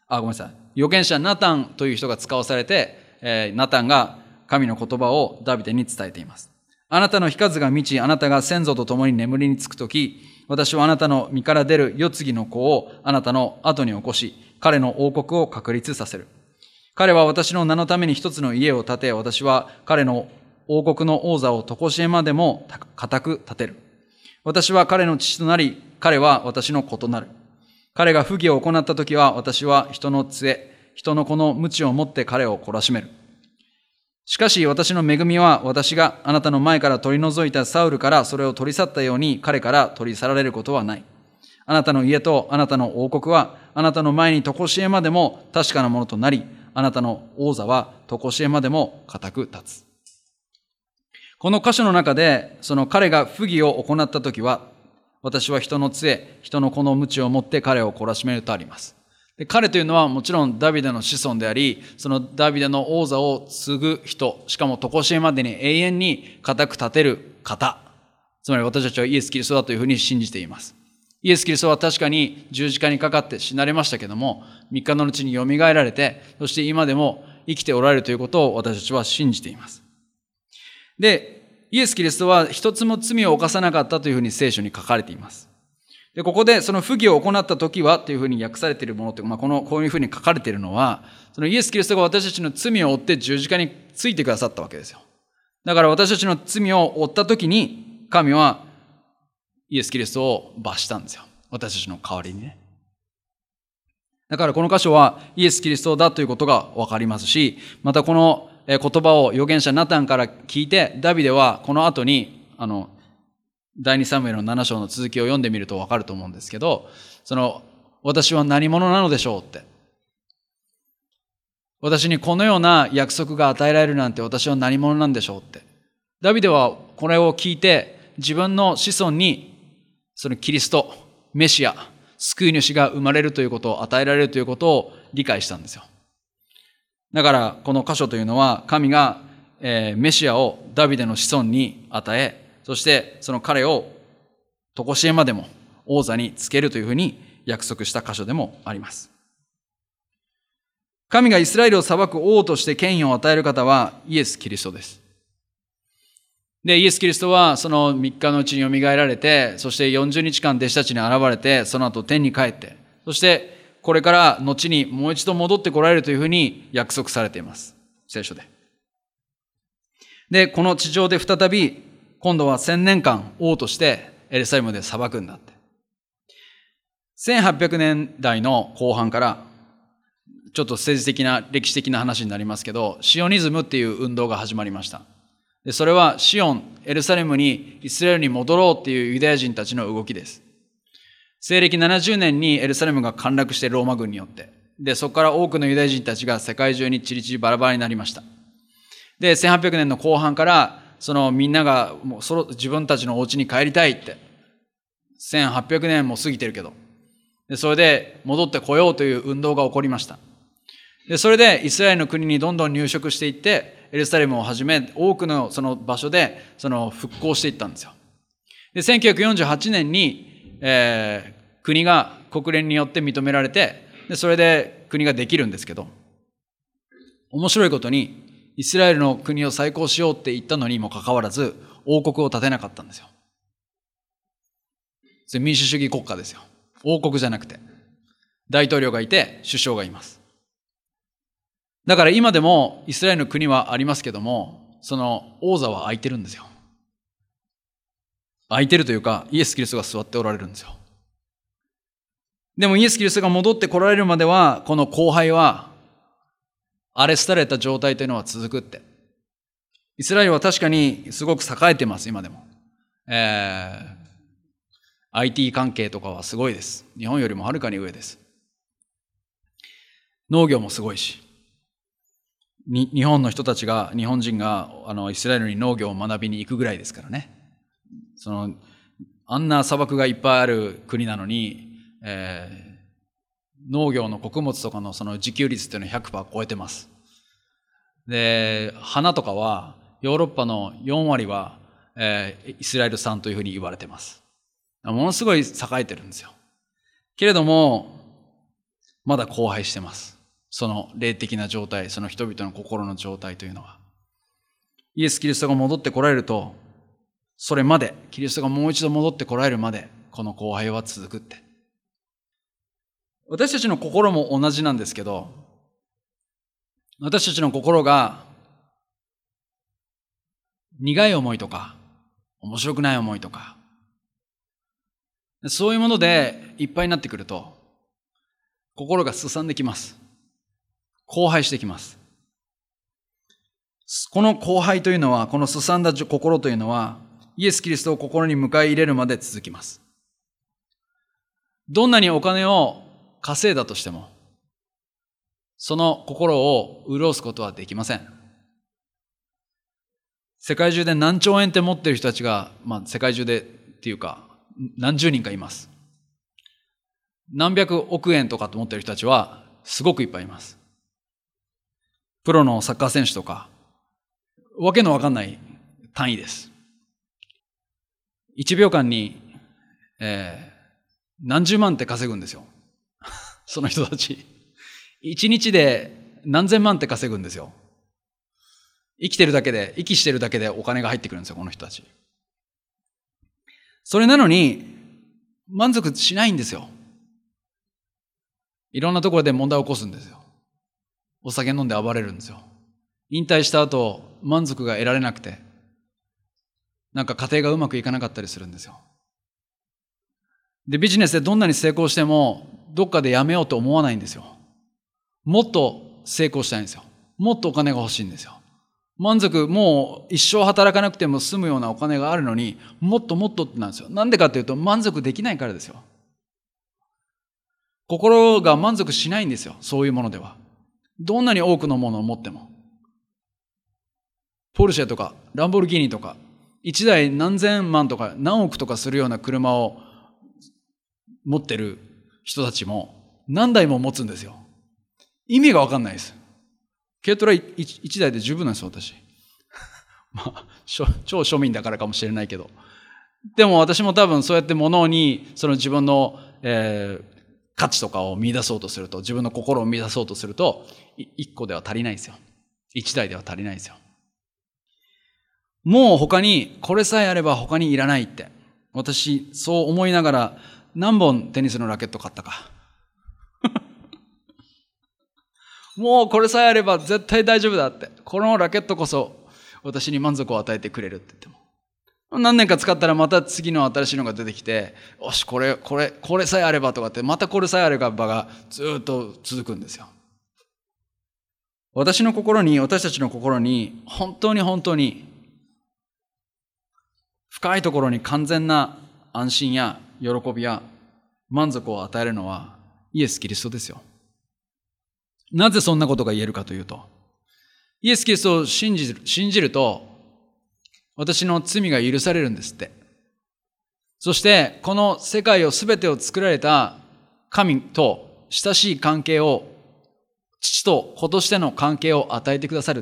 あ、ごめんなさい。預言者ナタンという人が使わされて、えー、ナタンが神の言葉をダビデに伝えています。あなたの日数が満ち、あなたが先祖と共に眠りにつくとき、私はあなたの身から出る世継ぎの子をあなたの後に起こし、彼の王国を確立させる。彼は私の名のために一つの家を建て、私は彼の王国の王座を常しえまでも固く立てる。私は彼の父となり、彼は私の子となる。彼が不義を行ったときは、私は人の杖、人の子の鞭を持って彼を懲らしめる。しかし私の恵みは、私があなたの前から取り除いたサウルからそれを取り去ったように、彼から取り去られることはない。あなたの家とあなたの王国は、あなたの前に常しえまでも確かなものとなり、あなたの王座は常しえまでも固く立つ。この箇所の中で、その彼が不義を行ったときは、私は人の杖、人の子の鞭を持って彼を懲らしめるとあります。で、彼というのはもちろんダビデの子孫であり、そのダビデの王座を継ぐ人、しかも常しえまでに永遠に固く立てる方。つまり私たちはイエス・キリストだというふうに信じています。イエス・キリストは確かに十字架にかかって死なれましたけども、三日の後によみがえられて、そして今でも生きておられるということを私たちは信じています。で、イエス・キリストは一つも罪を犯さなかったというふうに聖書に書かれています。で、ここでその不義を行った時はというふうに訳されているものというか、まあ、この、こういうふうに書かれているのは、そのイエス・キリストが私たちの罪を負って十字架についてくださったわけですよ。だから私たちの罪を負った時に、神はイエス・キリストを罰したんですよ。私たちの代わりにね。だからこの箇所はイエス・キリストだということがわかりますし、またこの言葉を預言者ナタンから聞いて、ダビデはこの後に、あの、第二サムエルのなな章の続きを読んでみるとわかると思うんですけど、その、私は何者なのでしょうって。私にこのような約束が与えられるなんて私は何者なんでしょうって。ダビデはこれを聞いて、自分の子孫に、そのキリスト、メシア、救い主が生まれるということを与えられるということを理解したんですよ。だからこの箇所というのは神が、えー、メシアをダビデの子孫に与え、そしてその彼を常しえまでも王座につけるというふうに約束した箇所でもあります。神がイスラエルを裁く王として権威を与える方はイエス・キリストです。で、イエス・キリストはそのみっかのうちによみがえられて、そしてよんじゅうにちかん弟子たちに現れて、その後天に帰って、そしてこれから後にもう一度戻ってこられるというふうに約束されています。聖書で。で、この地上で再び今度は千年間王としてエルサレムで裁くんだって。せんはっぴゃくねんだいの後半からちょっと政治的な歴史的な話になりますけど、シオニズムっていう運動が始まりました。で、それはシオン、エルサレムにイスラエルに戻ろうっていうユダヤ人たちの動きです。西暦ななじゅうねんにエルサレムが陥落してローマ軍によって。で、そこから多くのユダヤ人たちが世界中にチリチリバラバラになりました。で、せんはっぴゃくねんの後半から、そのみんながもうそろ自分たちのお家に帰りたいって。せんはっぴゃくねんも過ぎてるけど。で、それで戻ってこようという運動が起こりました。で、それでイスラエルの国にどんどん入植していって、エルサレムをはじめ多くのその場所でその復興していったんですよ。で、せんきゅうひゃくよんじゅうはちねんに、えー国が国連によって認められて、でそれで国ができるんですけど、面白いことにイスラエルの国を再興しようって言ったのにもかかわらず王国を建てなかったんですよ。それ民主主義国家ですよ。王国じゃなくて大統領がいて首相がいます。だから今でもイスラエルの国はありますけども、その王座は空いてるんですよ。空いてるというか、イエス・キリストが座っておられるんですよ。でもイエス・キリストが戻ってこられるまでは、この荒廃は荒れ廃れた状態というのは続くって。イスラエルは確かにすごく栄えてます、今でも。えー、アイティー 関係とかはすごいです。日本よりもはるかに上です。農業もすごいし。に日本の人たちが、日本人があのイスラエルに農業を学びに行くぐらいですからね。そのあんな砂漠がいっぱいある国なのに、えー、農業の穀物とかのその自給率っていうのは ひゃくパーセント 超えてます。で、花とかはヨーロッパのよんわりは、えー、イスラエル産というふうに言われてます。ものすごい栄えてるんですよ。けれども、 まだ荒廃してます。その霊的な状態、その人々の心の状態というのは。イエス・キリストが戻ってこられると、それまで、キリストがもう一度戻ってこられるまで、この荒廃は続くって。私たちの心も同じなんですけど、私たちの心が苦い思いとか、面白くない思いとか、そういうものでいっぱいになってくると、心がすさんできます。荒廃してきます。この荒廃というのは、このすさんだ心というのは、イエス・キリストを心に迎え入れるまで続きます。どんなにお金を稼いだとしても、その心を潤すことはできません。世界中で何兆円って持っている人たちが、まあ世界中でっていうか、何十人かいます。何百億円とかと持っている人たちは、すごくいっぱいいます。プロのサッカー選手とか、わけのわかんない単位です。いちびょうかんに、えー、何十万って稼ぐんですよ。その人たち。一日で何千万って稼ぐんですよ。生きてるだけで、息してるだけでお金が入ってくるんですよ、この人たち。それなのに、満足しないんですよ。いろんなところで問題を起こすんですよ。お酒飲んで暴れるんですよ。引退した後、満足が得られなくて、なんか家庭がうまくいかなかったりするんですよ。で、ビジネスでどんなに成功しても、どっかでやめようと思わないんですよ。もっと成功したいんですよ。もっとお金が欲しいんですよ。満足、もう一生働かなくても済むようなお金があるのに、もっともっとってなんですよ。なんでかっていうと、満足できないからですよ。心が満足しないんですよ。そういうものでは。どんなに多くのものを持っても。ポルシェとか、ランボルギーニとか、一台何千万とか何億とかするような車を持ってる人たちも何台も持つんですよ。意味がわかんないです。軽トラ一台で十分なんですよ、私。まあ、超庶民だからかもしれないけど。でも私も多分そうやって物に、その自分の、えー、価値とかを見出そうとすると、自分の心を見出そうとすると、一個では足りないんですよ。一台では足りないんですよ。もう他に、これさえあれば他にいらないって。私、そう思いながら、何本テニスのラケット買ったか。もうこれさえあれば絶対大丈夫だって。このラケットこそ私に満足を与えてくれるって言っても。何年か使ったらまた次の新しいのが出てきて、よし、これ、これ、これさえあればとかって、またこれさえあればがずっと続くんですよ。私の心に、私たちの心に、本当に本当に、深いところに完全な安心や喜びや満足を与えるのはイエス・キリストですよ。なぜそんなことが言えるかというと、イエス・キリストを信じる、信じると、私の罪が許されるんですって。そして、この世界をすべてを作られた神と親しい関係を、父と子としての関係を与えてくださるって。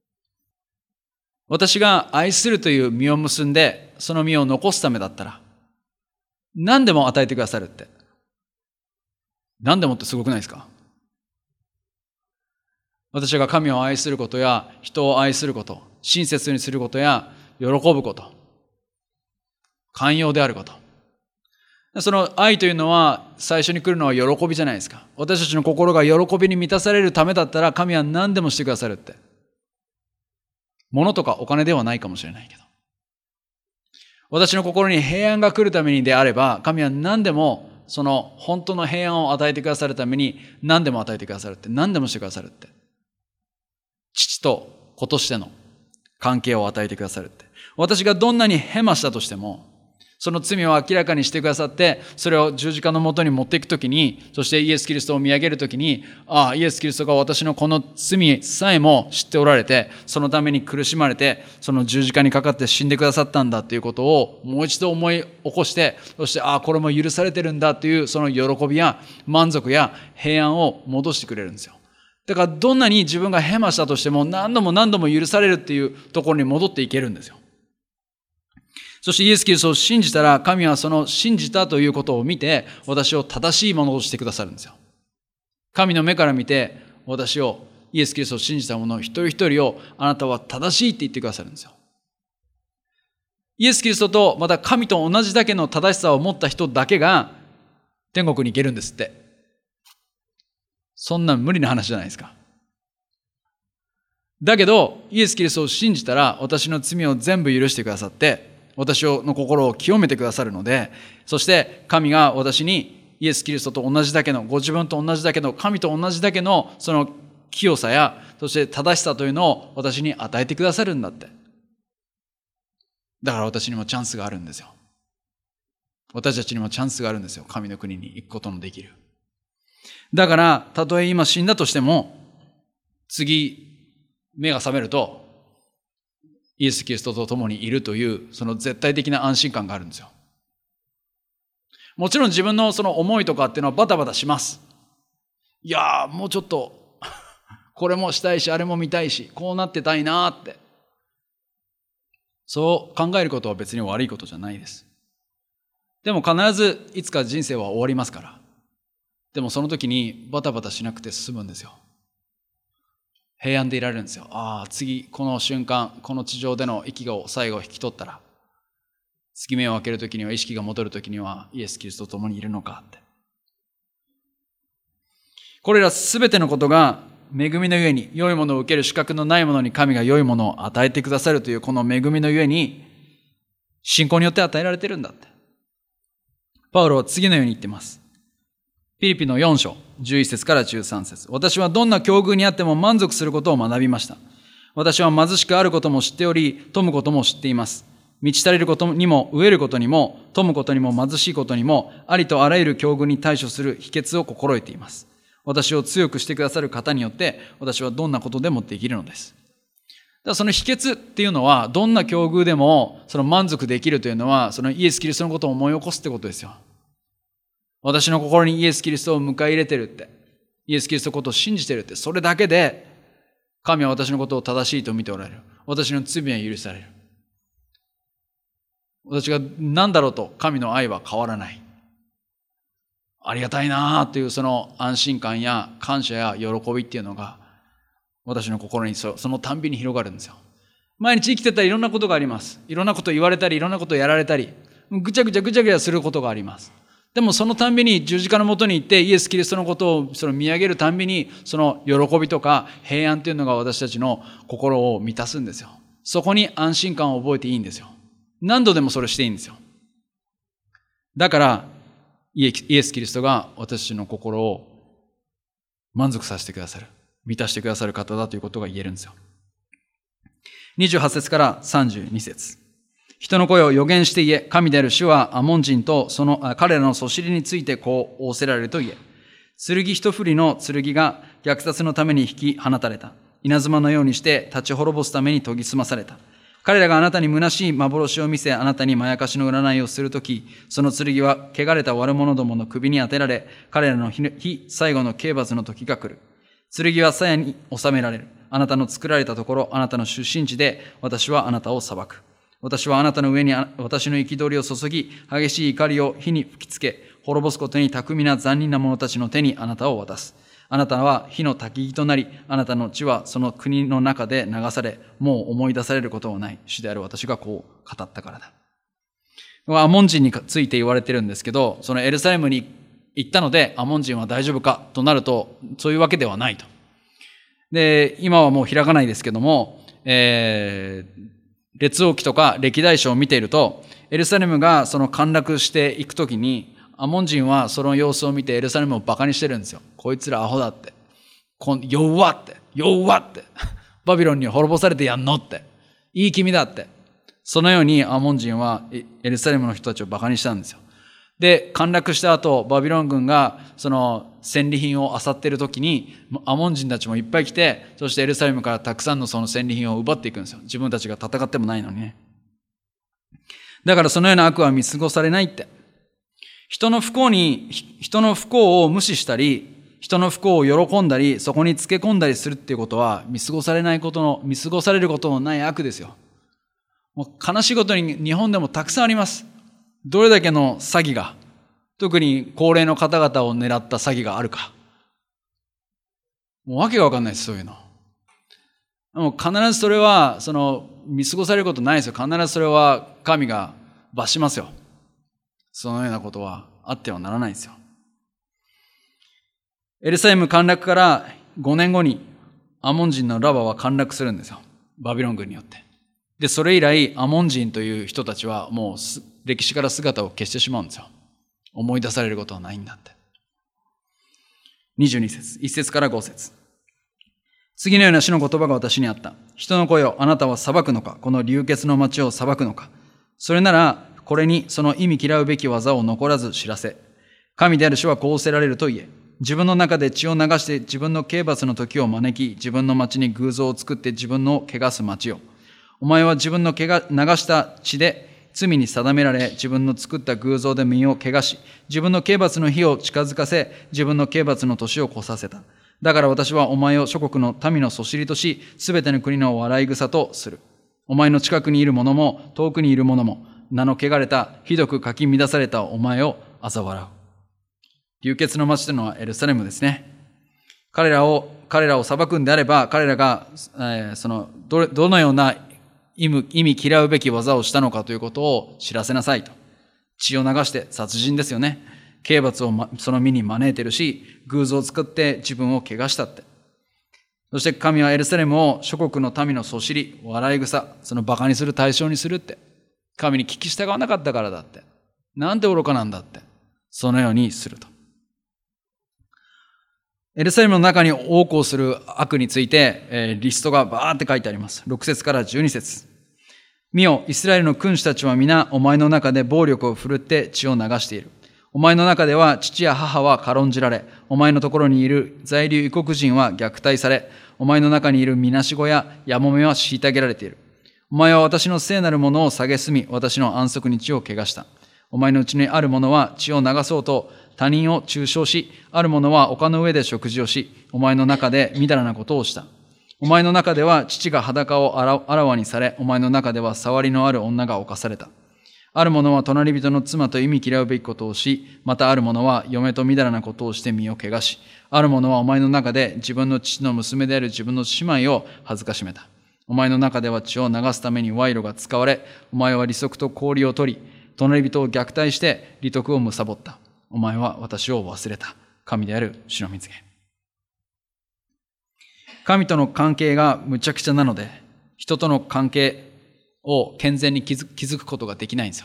私が愛するという実を結んで、その実を残すためだったら、何でも与えてくださるって。何でもってすごくないですか？私が神を愛することや人を愛すること、親切にすることや喜ぶこと、寛容であること。その愛というのは最初に来るのは喜びじゃないですか。私たちの心が喜びに満たされるためだったら神は何でもしてくださるって。物とかお金ではないかもしれないけど。私の心に平安が来るためにであれば、神は何でもその本当の平安を与えてくださるために何でも与えてくださるって。何でもしてくださるって。父と子としての関係を与えてくださるって。私がどんなにヘマしたとしても、その罪を明らかにしてくださって、それを十字架のもとに持っていくときに、そしてイエス・キリストを見上げるときに、ああ、イエス・キリストが私のこの罪さえも知っておられて、そのために苦しまれて、その十字架にかかって死んでくださったんだということをもう一度思い起こして、そして、ああ、これも許されてるんだというその喜びや満足や平安を戻してくれるんですよ。だからどんなに自分がヘマしたとしても何度も何度も許されるっていうところに戻っていけるんですよ。そしてイエス・キリストを信じたら、神はその信じたということを見て、私を正しいものとしてくださるんですよ。 神の目から見て、私を、イエス・キリストを信じた者一人一人を、あなたは正しいって言ってくださるんですよ。イエス・キリストとまた神と同じだけの正しさを持った人だけが天国に行けるんですって。そんな無理な話じゃないですか。だけど、イエス・キリストを信じたら、私の罪を全部許してくださって、私の心を清めてくださるので、そして神が私にイエス・キリストと同じだけの、ご自分と同じだけの、神と同じだけのその清さや、そして正しさというのを私に与えてくださるんだって。だから私にもチャンスがあるんですよ。私たちにもチャンスがあるんですよ。神の国に行くことのできる。だから、たとえ今死んだとしても、次、目が覚めると、イエス・キリストと共にいるという、その絶対的な安心感があるんですよ。もちろん自分のその思いとかっていうのはバタバタします。いやー、もうちょっと、これもしたいし、あれも見たいし、こうなってたいなーって。そう考えることは別に悪いことじゃないです。でも必ずいつか人生は終わりますから。でもその時にバタバタしなくて済むんですよ。平安でいられるんですよ。ああ、次、この瞬間、この地上での息を最後引き取ったら、月目を開けるときには、意識が戻るときには、イエス・キリストと共にいるのかって。これらすべてのことが、恵みのゆえに、良いものを受ける資格のないものに神が良いものを与えてくださるという、この恵みのゆえに、信仰によって与えられてるんだって。パウロは次のように言っています。フィリピのよん章、じゅういち節からじゅうさん節。私はどんな境遇にあっても満足することを学びました。私は貧しくあることも知っており、富むことも知っています。満ち足りることにも、飢えることにも、富むことにも、貧しいことにも、ありとあらゆる境遇に対処する秘訣を心得ています。私を強くしてくださる方によって、私はどんなことでもできるのです。だからその秘訣っていうのは、どんな境遇でも、その満足できるというのは、そのイエス・キリストのことを思い起こすってことですよ。私の心にイエス・キリストを迎え入れてるって、イエス・キリストのことを信じてるって、それだけで、神は私のことを正しいと見ておられる。私の罪は許される。私が何だろうと神の愛は変わらない。ありがたいなというその安心感や感謝や喜びっていうのが私の心にそのたんびに広がるんですよ。毎日生きてたらいろんなことがあります。いろんなこと言われたり、いろんなことやられたり、ぐちゃぐちゃぐちゃぐちゃすることがあります。でもそのたんびに十字架のもとに行ってイエス・キリストのことをその見上げるたんびにその喜びとか平安っていうのが私たちの心を満たすんですよ。そこに安心感を覚えていいんですよ。何度でもそれしていいんですよ。だからイエス・キリストが私の心を満足させてくださる、満たしてくださる方だということが言えるんですよ。にじゅうはち節からさんじゅうに節。人の声を予言して言え、神である主はアモン人とその彼らのそしりについてこう仰せられると言え。剣一振りの剣が虐殺のために引き放たれた。稲妻のようにして立ち滅ぼすために研ぎ澄まされた。彼らがあなたに虚しい幻を見せ、あなたにまやかしの占いをするとき、その剣は汚れた悪者どもの首に当てられ、彼らの日最後の刑罰の時が来る。剣は鞘に収められる。あなたの作られたところ、あなたの出身地で、私はあなたを裁く。私はあなたの上に私の憤りを注ぎ、激しい怒りを火に吹きつけ、滅ぼすことに巧みな残忍な者たちの手にあなたを渡す。あなたは火の焚き木となり、あなたの血はその国の中で流され、もう思い出されることはない。主である私がこう語ったからだ。アモン人について言われてるんですけど、そのエルサレムに行ったので、アモン人は大丈夫かとなると、そういうわけではないと。で、今はもう開かないですけども、えー、列王記とか歴代書を見ていると、エルサレムがその陥落していくときに、アモン人はその様子を見てエルサレムをバカにしてるんですよ。こいつらアホだって。こん弱って。弱って。バビロンに滅ぼされてやんのって。いい君だって。そのようにアモン人はエルサレムの人たちをバカにしたんですよ。で、陥落した後、バビロン軍がその戦利品を漁っているときに、アモン人たちもいっぱい来て、そしてエルサレムからたくさんのその戦利品を奪っていくんですよ。自分たちが戦ってもないのにね。だからそのような悪は見過ごされないって。人の不幸に、人の不幸を無視したり、人の不幸を喜んだり、そこにつけ込んだりするっていうことは、見過ごされないことの、見過ごされることのない悪ですよ。もう悲しいことに日本でもたくさんあります。どれだけの詐欺が、特に高齢の方々を狙った詐欺があるか。 もうわけがわかんないです、そういうの。もう必ずそれは、その、見過ごされることないですよ。必ずそれは神が罰しますよ。そのようなことはあってはならないですよ。エルサレム陥落からごねんごにアモン人のラバは陥落するんですよ。バビロン軍によって。で、それ以来アモン人という人たちはもう歴史から姿を消してしまうんですよ。思い出されることはないんだって。にじゅうに節、いち節からご節。次のような主の言葉が私にあった。人の子よ、あなたは裁くのか、この流血の町を裁くのか。それなら、これにその意味嫌うべき技を残らず知らせ。神である主はこうせられると言え。自分の中で血を流して自分の刑罰の時を招き、自分の町に偶像を作って自分の汚す町を。お前は自分の流した血で罪に定められ、自分の作った偶像で身を汚し、自分の刑罰の日を近づかせ、自分の刑罰の年を越させた。だから私はお前を諸国の民のそしりとし、すべての国の笑い草とする。お前の近くにいる者も、遠くにいる者も、名の汚れた、ひどくかき乱されたお前を嘲笑う。流血の町というのはエルサレムですね。彼らを、彼らを裁くんであれば、彼らが、えー、その、ど、どのような意味、意味嫌うべき技をしたのかということを知らせなさいと。血を流して殺人ですよね。刑罰をその身に招いているし、偶像を作って自分を汚したって。そして神はエルサレムを諸国の民のそしり、笑い草、その馬鹿にする対象にするって。神に聞き従わなかったからだって。なんて愚かなんだって。そのようにすると。エルサレムの中に横行する悪について、えー、リストがバーって書いてあります。ろく節からじゅうに節。見よ、イスラエルの君主たちは皆お前の中で暴力を振るって血を流している。お前の中では父や母は軽んじられ、お前のところにいる在留異国人は虐待され、お前の中にいるみなしごややもめは虐げられている。お前は私の聖なるものを蔑み、私の安息日を汚した。お前のうちにある者は血を流そうと他人を中傷し、ある者は丘の上で食事をし、お前の中でみだらなことをした。お前の中では父が裸をあら、あらわにされ、お前の中では触りのある女が侵された。ある者は隣人の妻と意味嫌うべきことをし、またある者は嫁とみだらなことをして身を汚し、ある者はお前の中で自分の父の娘である自分の姉妹を恥ずかしめた。お前の中では血を流すために賄賂が使われ、お前は利息と氷を取り、隣人を虐待して利得を貪った。お前は私を忘れた。神である主の御告げ。神との関係がむちゃくちゃなので、人との関係を健全に築くことができないんですよ。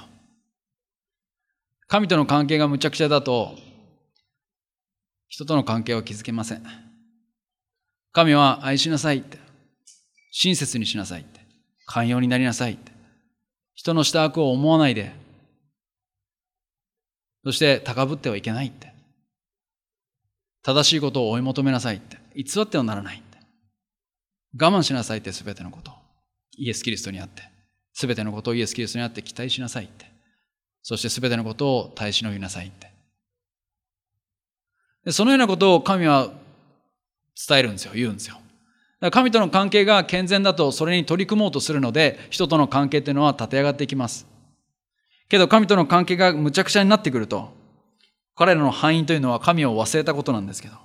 神との関係がむちゃくちゃだと、人との関係は築けません。神は愛しなさいって、親切にしなさいって、寛容になりなさいって、人のした悪を思わないで、そして高ぶってはいけないって、正しいことを追い求めなさいって、偽ってはならないって、我慢しなさいってすべてのことをイエス・キリストにあって、すべてのことをイエス・キリストにあって期待しなさいって。そしてすべてのことを耐え忍びなさいって。でそのようなことを神は伝えるんですよ。言うんですよ。だから神との関係が健全だとそれに取り組もうとするので、人との関係というのは立て上がっていきます。けど神との関係がむちゃくちゃになってくると、彼らの敗因というのは神を忘れたことなんですけど、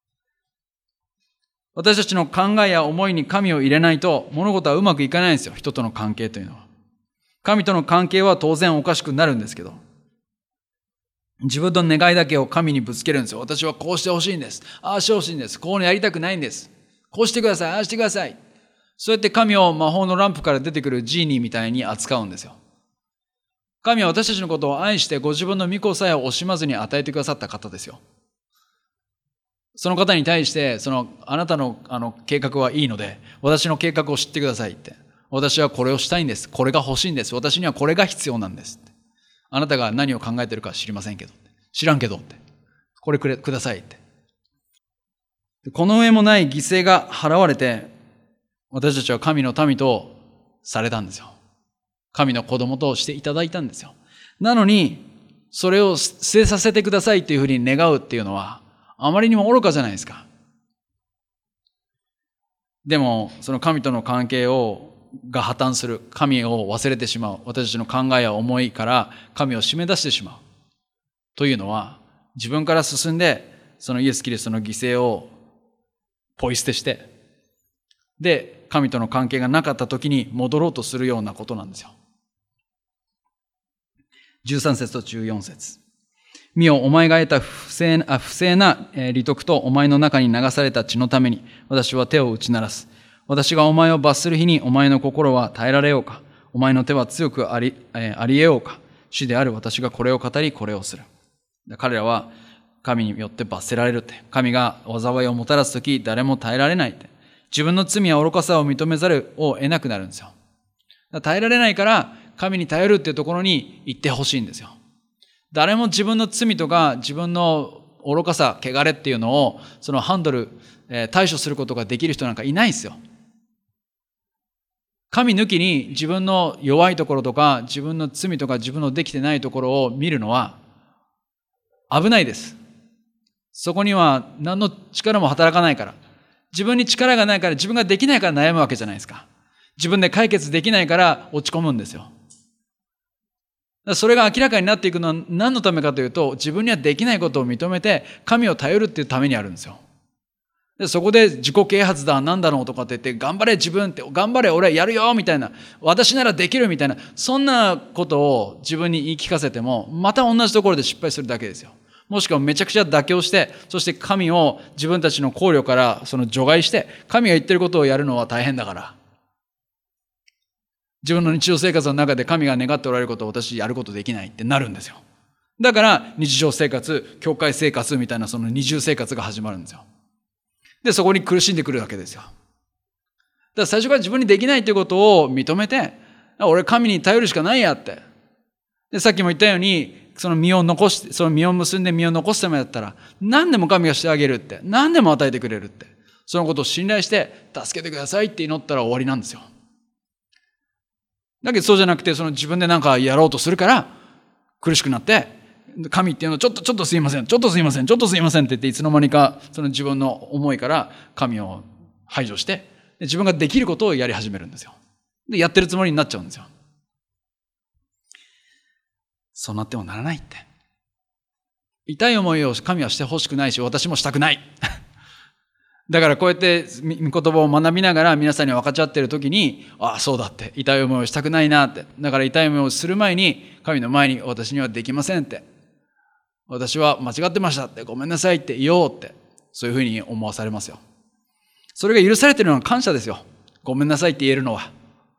私たちの考えや思いに神を入れないと物事はうまくいかないんですよ。人との関係というのは。神との関係は当然おかしくなるんですけど、自分の願いだけを神にぶつけるんですよ。私はこうしてほしいんです。ああしてほしいんです。こうやりたくないんです。こうしてください。ああしてください。そうやって神を魔法のランプから出てくるジーニーみたいに扱うんですよ。神は私たちのことを愛してご自分の御子さえ惜しまずに与えてくださった方ですよ。その方に対して、そのあなたのあの計画はいいので、私の計画を知ってくださいって。私はこれをしたいんです。これが欲しいんです。私にはこれが必要なんですって。あなたが何を考えているか知りませんけど。知らんけどって。これくれ、くださいって。この上もない犠牲が払われて、私たちは神の民とされたんですよ。神の子供としていただいたんですよ。なのに、それを捨てさせてくださいというふうに願うっていうのは、あまりにも愚かじゃないですか。でも、その神との関係を、が破綻する。神を忘れてしまう。私たちの考えや思いから神を締め出してしまう。というのは、自分から進んで、そのイエス・キリストの犠牲をポイ捨てして、で、神との関係がなかった時に戻ろうとするようなことなんですよ。じゅうさん節とじゅうよん節。見よ、お前が得た不正な、不正な利得とお前の中に流された血のために、私は手を打ち鳴らす。私がお前を罰する日にお前の心は耐えられようか。お前の手は強くあり、えー、あり得ようか。主である私がこれを語り、これをする。彼らは神によって罰せられるって。神が災いをもたらすとき、誰も耐えられないって。自分の罪や愚かさを認めざるを得なくなるんですよ。耐えられないから、神に頼るっていうところに行ってほしいんですよ。誰も自分の罪とか、自分の愚かさ、汚れっていうのを、そのハンドル、えー、対処することができる人なんかいないんですよ。神抜きに自分の弱いところとか、自分の罪とか自分のできてないところを見るのは危ないです。そこには何の力も働かないから。自分に力がないから、自分ができないから悩むわけじゃないですか。自分で解決できないから落ち込むんですよ。それが明らかになっていくのは何のためかというと、自分にはできないことを認めて神を頼るっていうためにあるんですよ。でそこで自己啓発だなんだろうとかって言って、頑張れ自分って、頑張れ俺やるよみたいな、私ならできるみたいな、そんなことを自分に言い聞かせても、また同じところで失敗するだけですよ。もしくはめちゃくちゃ妥協して、そして神を自分たちの考慮からその除外して、神が言ってることをやるのは大変だから。自分の日常生活の中で神が願っておられることを私やることできないってなるんですよ。だから日常生活、教会生活みたいなその二重生活が始まるんですよ。で、そこに苦しんでくるわけですよ。だから最初から自分にできないということを認めて、俺神に頼るしかないやって。で、さっきも言ったように、その実を残して、その実を結んで実を残すためだったら、何でも神がしてあげるって、何でも与えてくれるって。そのことを信頼して、助けてくださいって祈ったら終わりなんですよ。だけどそうじゃなくて、その自分でなんかやろうとするから、苦しくなって、神っていうのをちょっとちょっとすいません、ちょっとすいません、ちょっとすいませんって言って、いつの間にかその自分の思いから神を排除して、で自分ができることをやり始めるんですよ。で、やってるつもりになっちゃうんですよ。そうなってもならないって。痛い思いを神はしてほしくないし、私もしたくない。だからこうやって御言葉を学びながら皆さんに分かち合っているときに、ああそうだって、痛い思いをしたくないなって。だから痛い思いをする前に、神の前に私にはできませんって。私は間違ってましたって、ごめんなさいって言おうって。そういうふうに思わされますよ。それが許されているのは感謝ですよ。ごめんなさいって言えるのは。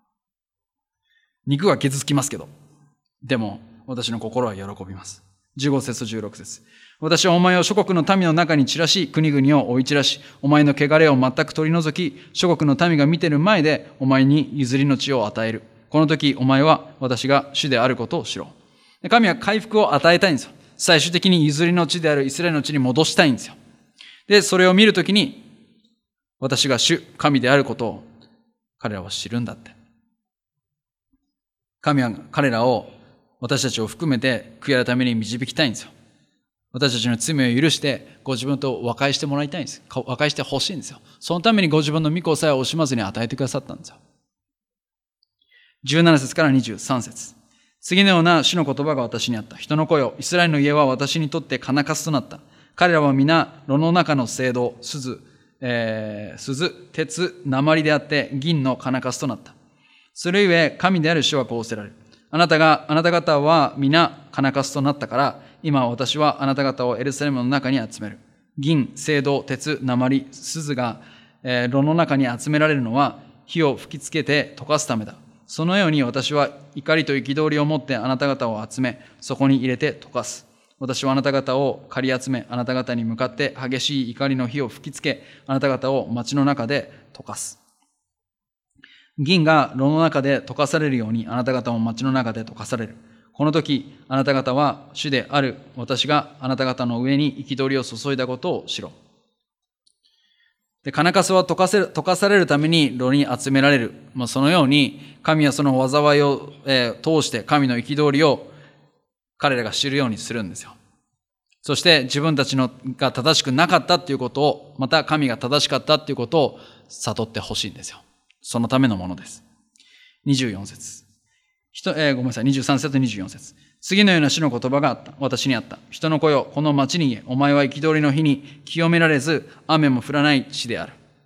肉が傷つきますけど。でも私の心は喜びます。じゅうご節とじゅうろく節。私はお前を諸国の民の中に散らし、国々を追い散らし、お前の汚れを全く取り除き、諸国の民が見ている前でお前に譲りの地を与える。この時お前は私が主であることを知ろう。神は回復を与えたいんですよ。最終的に譲りの地であるイスラエルの地に戻したいんですよ。で、それを見るときに、私が主、神であることを彼らは知るんだって。神は彼らを、私たちを含めて悔い改めに導きたいんですよ。私たちの罪を許してご自分と和解してもらいたいんです。和解してほしいんですよ。そのためにご自分の御子さえ惜しまずに与えてくださったんですよ。じゅうなな節からにじゅうさん節。次のような主の言葉が私にあった。人の子よ、イスラエルの家は私にとって金かすとなった。彼らは皆炉の中の青銅、鈴、えー、鈴、鉄、鉛であって銀の金かすとなった。それゆえ神である主はこうおっしゃられる。あなたが、あなた方は皆金かすとなったから、今私はあなた方をエルサレムの中に集める。銀、青銅、鉄、鉛、鈴が、えー、炉の中に集められるのは火を吹きつけて溶かすためだ。そのように私は怒りと憤りを持ってあなた方を集め、そこに入れて溶かす。私はあなた方を借り集め、あなた方に向かって激しい怒りの火を吹きつけ、あなた方を町の中で溶かす。銀が炉の中で溶かされるように、あなた方も町の中で溶かされる。この時、あなた方は主である私があなた方の上に憤りを注いだことを知ろう。で、金かすは溶かせる、溶かされるために炉に集められる。まあ、そのように、神はその災いを、えー、通して神の憤りを彼らが知るようにするんですよ。そして自分たちのが正しくなかったっていうことを、また神が正しかったっていうことを悟ってほしいんですよ。そのためのものです。にじゅうよん節。人、えー、ごめんなさい。にじゅうさん節とにじゅうよん節。次のような主の言葉があった。私にあった。人の子よ、この町に言え。お前は憤りの日に清められず、雨も降らない地である。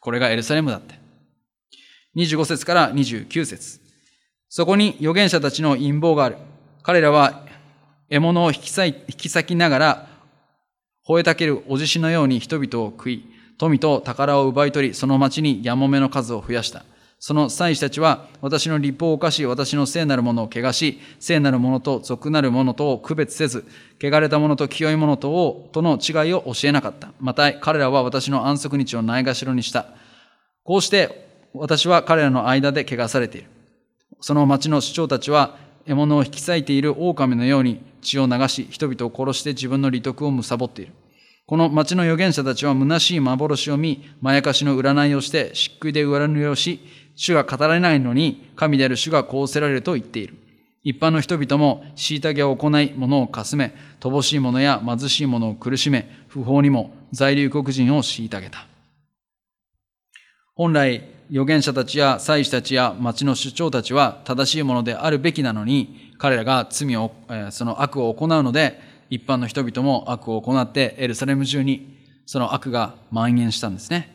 これがエルサレムだって。にじゅうご節からにじゅうきゅう節。そこに預言者たちの陰謀がある。彼らは獲物を引き裂い、引き裂きながら、吠えたけるお獅子のように人々を食い、富と宝を奪い取り、その町にやもめの数を増やした。その祭司たちは私の律法を犯し、私の聖なるものを汚し、聖なるものと俗なるものとを区別せず、汚れたものと清いものとをとの違いを教えなかった。また彼らは私の安息日をないがしろにした。こうして私は彼らの間で汚されている。その町の首長たちは獲物を引き裂いている狼のように血を流し、人々を殺して自分の利得を貪っている。この町の預言者たちは虚しい幻を見、まやかしの占いをして、漆喰で上塗りをし、主が語られないのに、神である主がこうせられると言っている。一般の人々も虐げを行い、物をかすめ、乏しい者や貧しい者を苦しめ、不法にも在留国人を虐げた。本来、預言者たちや祭司たちや町の首長たちは正しいものであるべきなのに、彼らが罪を、その悪を行うので、一般の人々も悪を行ってエルサレム中にその悪が蔓延したんですね。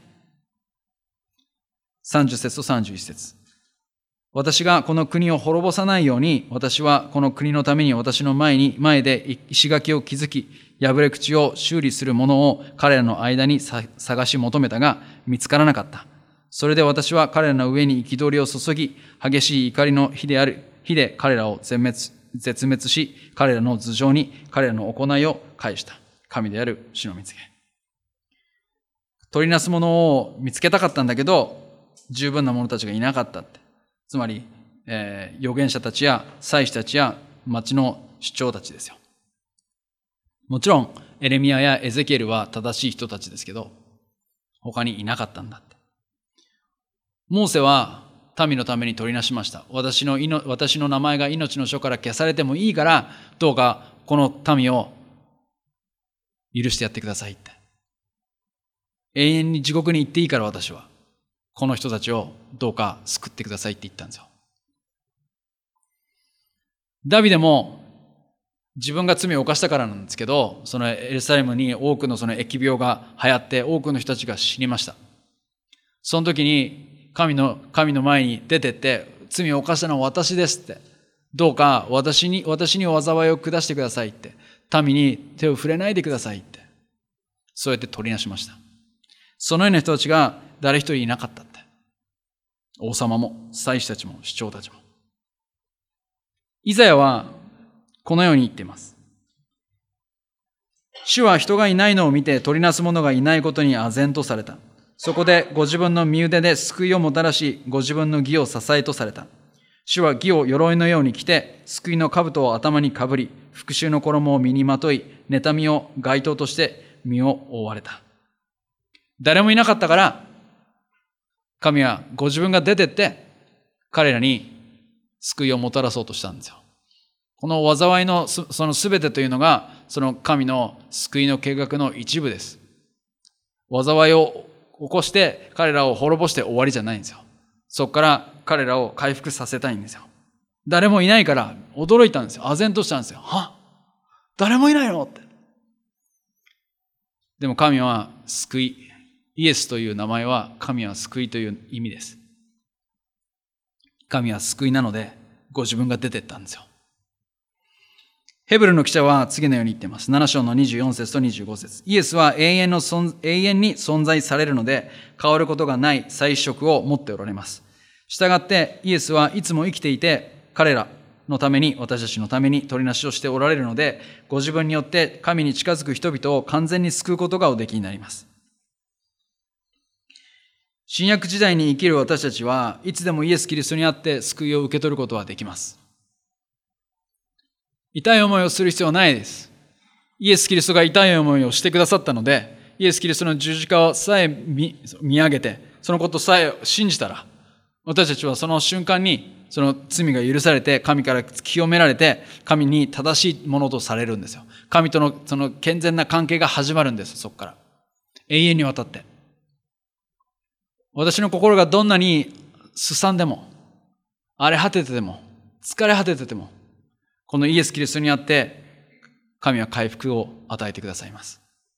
さんじゅう節とさんじゅういち節。私がこの国を滅ぼさないように、私はこの国のために私の前に、前で石垣を築き、破れ口を修理するものを彼らの間に探し求めたが見つからなかった。それで私は彼らの上に憤りを注ぎ、激しい怒りの火である、火で彼らを全滅、絶滅し、彼らの頭上に彼らの行いを返した。神である主の御告げ。取りなすものを見つけたかったんだけど、十分な者たちがいなかったって。つまり、えー、預言者たちや祭司たちや町の首長たちですよ。もちろん、エレミヤやエゼキエルは正しい人たちですけど、他にいなかったんだって。モーセは民のために取りなしました。私のいの、私の名前が命の書から消されてもいいから、どうかこの民を許してやってくださいって。永遠に地獄に行っていいから私は。この人たちをどうか救ってくださいって言ったんですよ。ダビデも自分が罪を犯したからなんですけど、そのエルサレムに多くのその疫病が流行って多くの人たちが死にました。その時に神の、神の前に出てって、罪を犯したのは私ですって。どうか私に、私に災いを下してくださいって。民に手を触れないでくださいって。そうやって取りなしました。そのような人たちが誰一人いなかったって。王様も、祭司たちも、首長たちも。イザヤはこのように言っています。主は人がいないのを見て取りなす者がいないことに唖然とされた。そこでご自分の身腕で救いをもたらし、ご自分の義を支えとされた。主は義を鎧のように着て、救いの兜を頭にかぶり、復讐の衣を身にまとい、妬みを街灯として身を覆われた。誰もいなかったから、神はご自分が出てって、彼らに救いをもたらそうとしたんですよ。この災いのその全てというのが、その神の救いの計画の一部です。災いを起こして彼らを滅ぼして終わりじゃないんですよ。そこから彼らを回復させたいんですよ。誰もいないから驚いたんですよ。唖然としたんですよ。は？誰もいないのって。でも神は救い。イエスという名前は神は救いという意味です。神は救いなのでご自分が出てったんですよ。ヘブルの記者は次のように言っています。なな章のにじゅうよん節とにじゅうご節。イエスは永遠の存永遠に存在されるので変わることがない祭司職を持っておられます。したがってイエスはいつも生きていて彼らのために私たちのために取りなしをしておられるのでご自分によって神に近づく人々を完全に救うことがおできになります。新約時代に生きる私たちはいつでもイエス・キリストにあって救いを受け取ることはできます。痛い思いをする必要はないです。イエス・キリストが痛い思いをしてくださったので、イエス・キリストの十字架をさえ 見, 見上げて、そのことさえ信じたら、私たちはその瞬間にその罪が許されて、神から清められて、神に正しいものとされるんですよ。神とのその健全な関係が始まるんです、そこから。永遠にわたって。私の心がどんなにすさんでも、荒れ果ててても、疲れ果ててても、このイエス・キリストにあって、神は回復を与えてくださいます。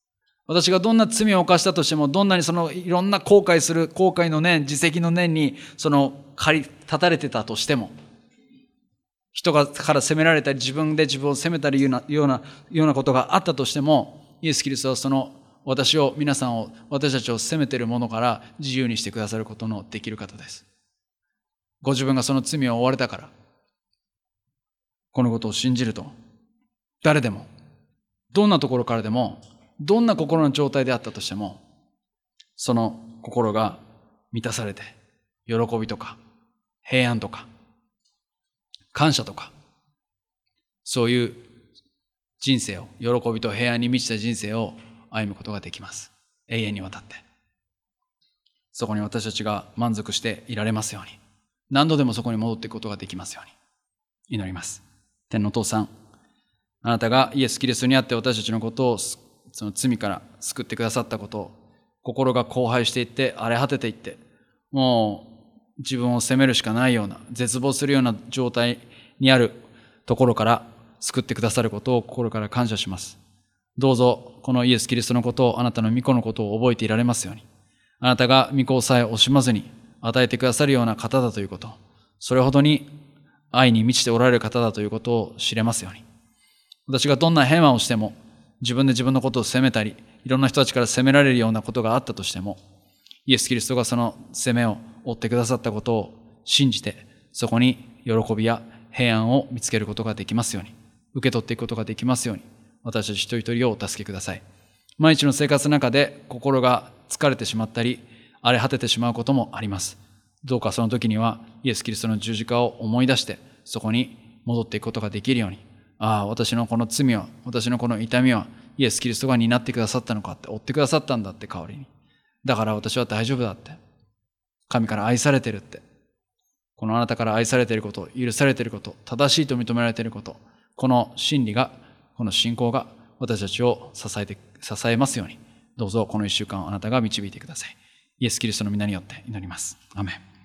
私がどんな罪を犯したとしても、どんなにそのいろんな後悔する、後悔の念、自責の念に、その、駆り立たれてたとしても、人がから責められたり、自分で自分を責めたりような、ような、ようなことがあったとしても、イエス・キリストはその、私を、皆さんを、私たちを責めているものから自由にしてくださることのできる方です。ご自分がその罪を負われたから、このことを信じると、誰でも、どんなところからでも、どんな心の状態であったとしても、その心が満たされて、喜びとか、平安とか、感謝とか、そういう人生を、喜びと平安に満ちた人生を歩むことができます。永遠にわたって。そこに私たちが満足していられますように、何度でもそこに戻っていくことができますように、祈ります。天のお父さん、あなたがイエス・キリストにあって私たちのことをその罪から救ってくださったことを、心が荒廃していって、荒れ果てていって、もう自分を責めるしかないような、絶望するような状態にあるところから救ってくださることを心から感謝します。どうぞこのイエス・キリストのことを、あなたの御子のことを覚えていられますように、あなたが御子さえ惜しまずに与えてくださるような方だということ、それほどに愛に満ちておられる方だということを知れますように。私がどんな変話をしても、自分で自分のことを責めたり、いろんな人たちから責められるようなことがあったとしても、イエス・キリストがその責めを負ってくださったことを信じて、そこに喜びや平安を見つけることができますように、受け取っていくことができますように、私たち一人一人をお助けください。毎日の生活の中で心が疲れてしまったり、荒れ果ててしまうこともあります。どうかその時にはイエス・キリストの十字架を思い出して、そこに戻っていくことができるように、ああ、私のこの罪は、私のこの痛みは、イエス・キリストが担ってくださったのかって、追ってくださったんだって代わりに。だから私は大丈夫だって。神から愛されてるって。このあなたから愛されていること、許されていること、正しいと認められていること、この真理が、この信仰が私たちを支えて、支えますように、どうぞこの一週間をあなたが導いてください。イエス・キリストの皆によって祈ります。アーメン。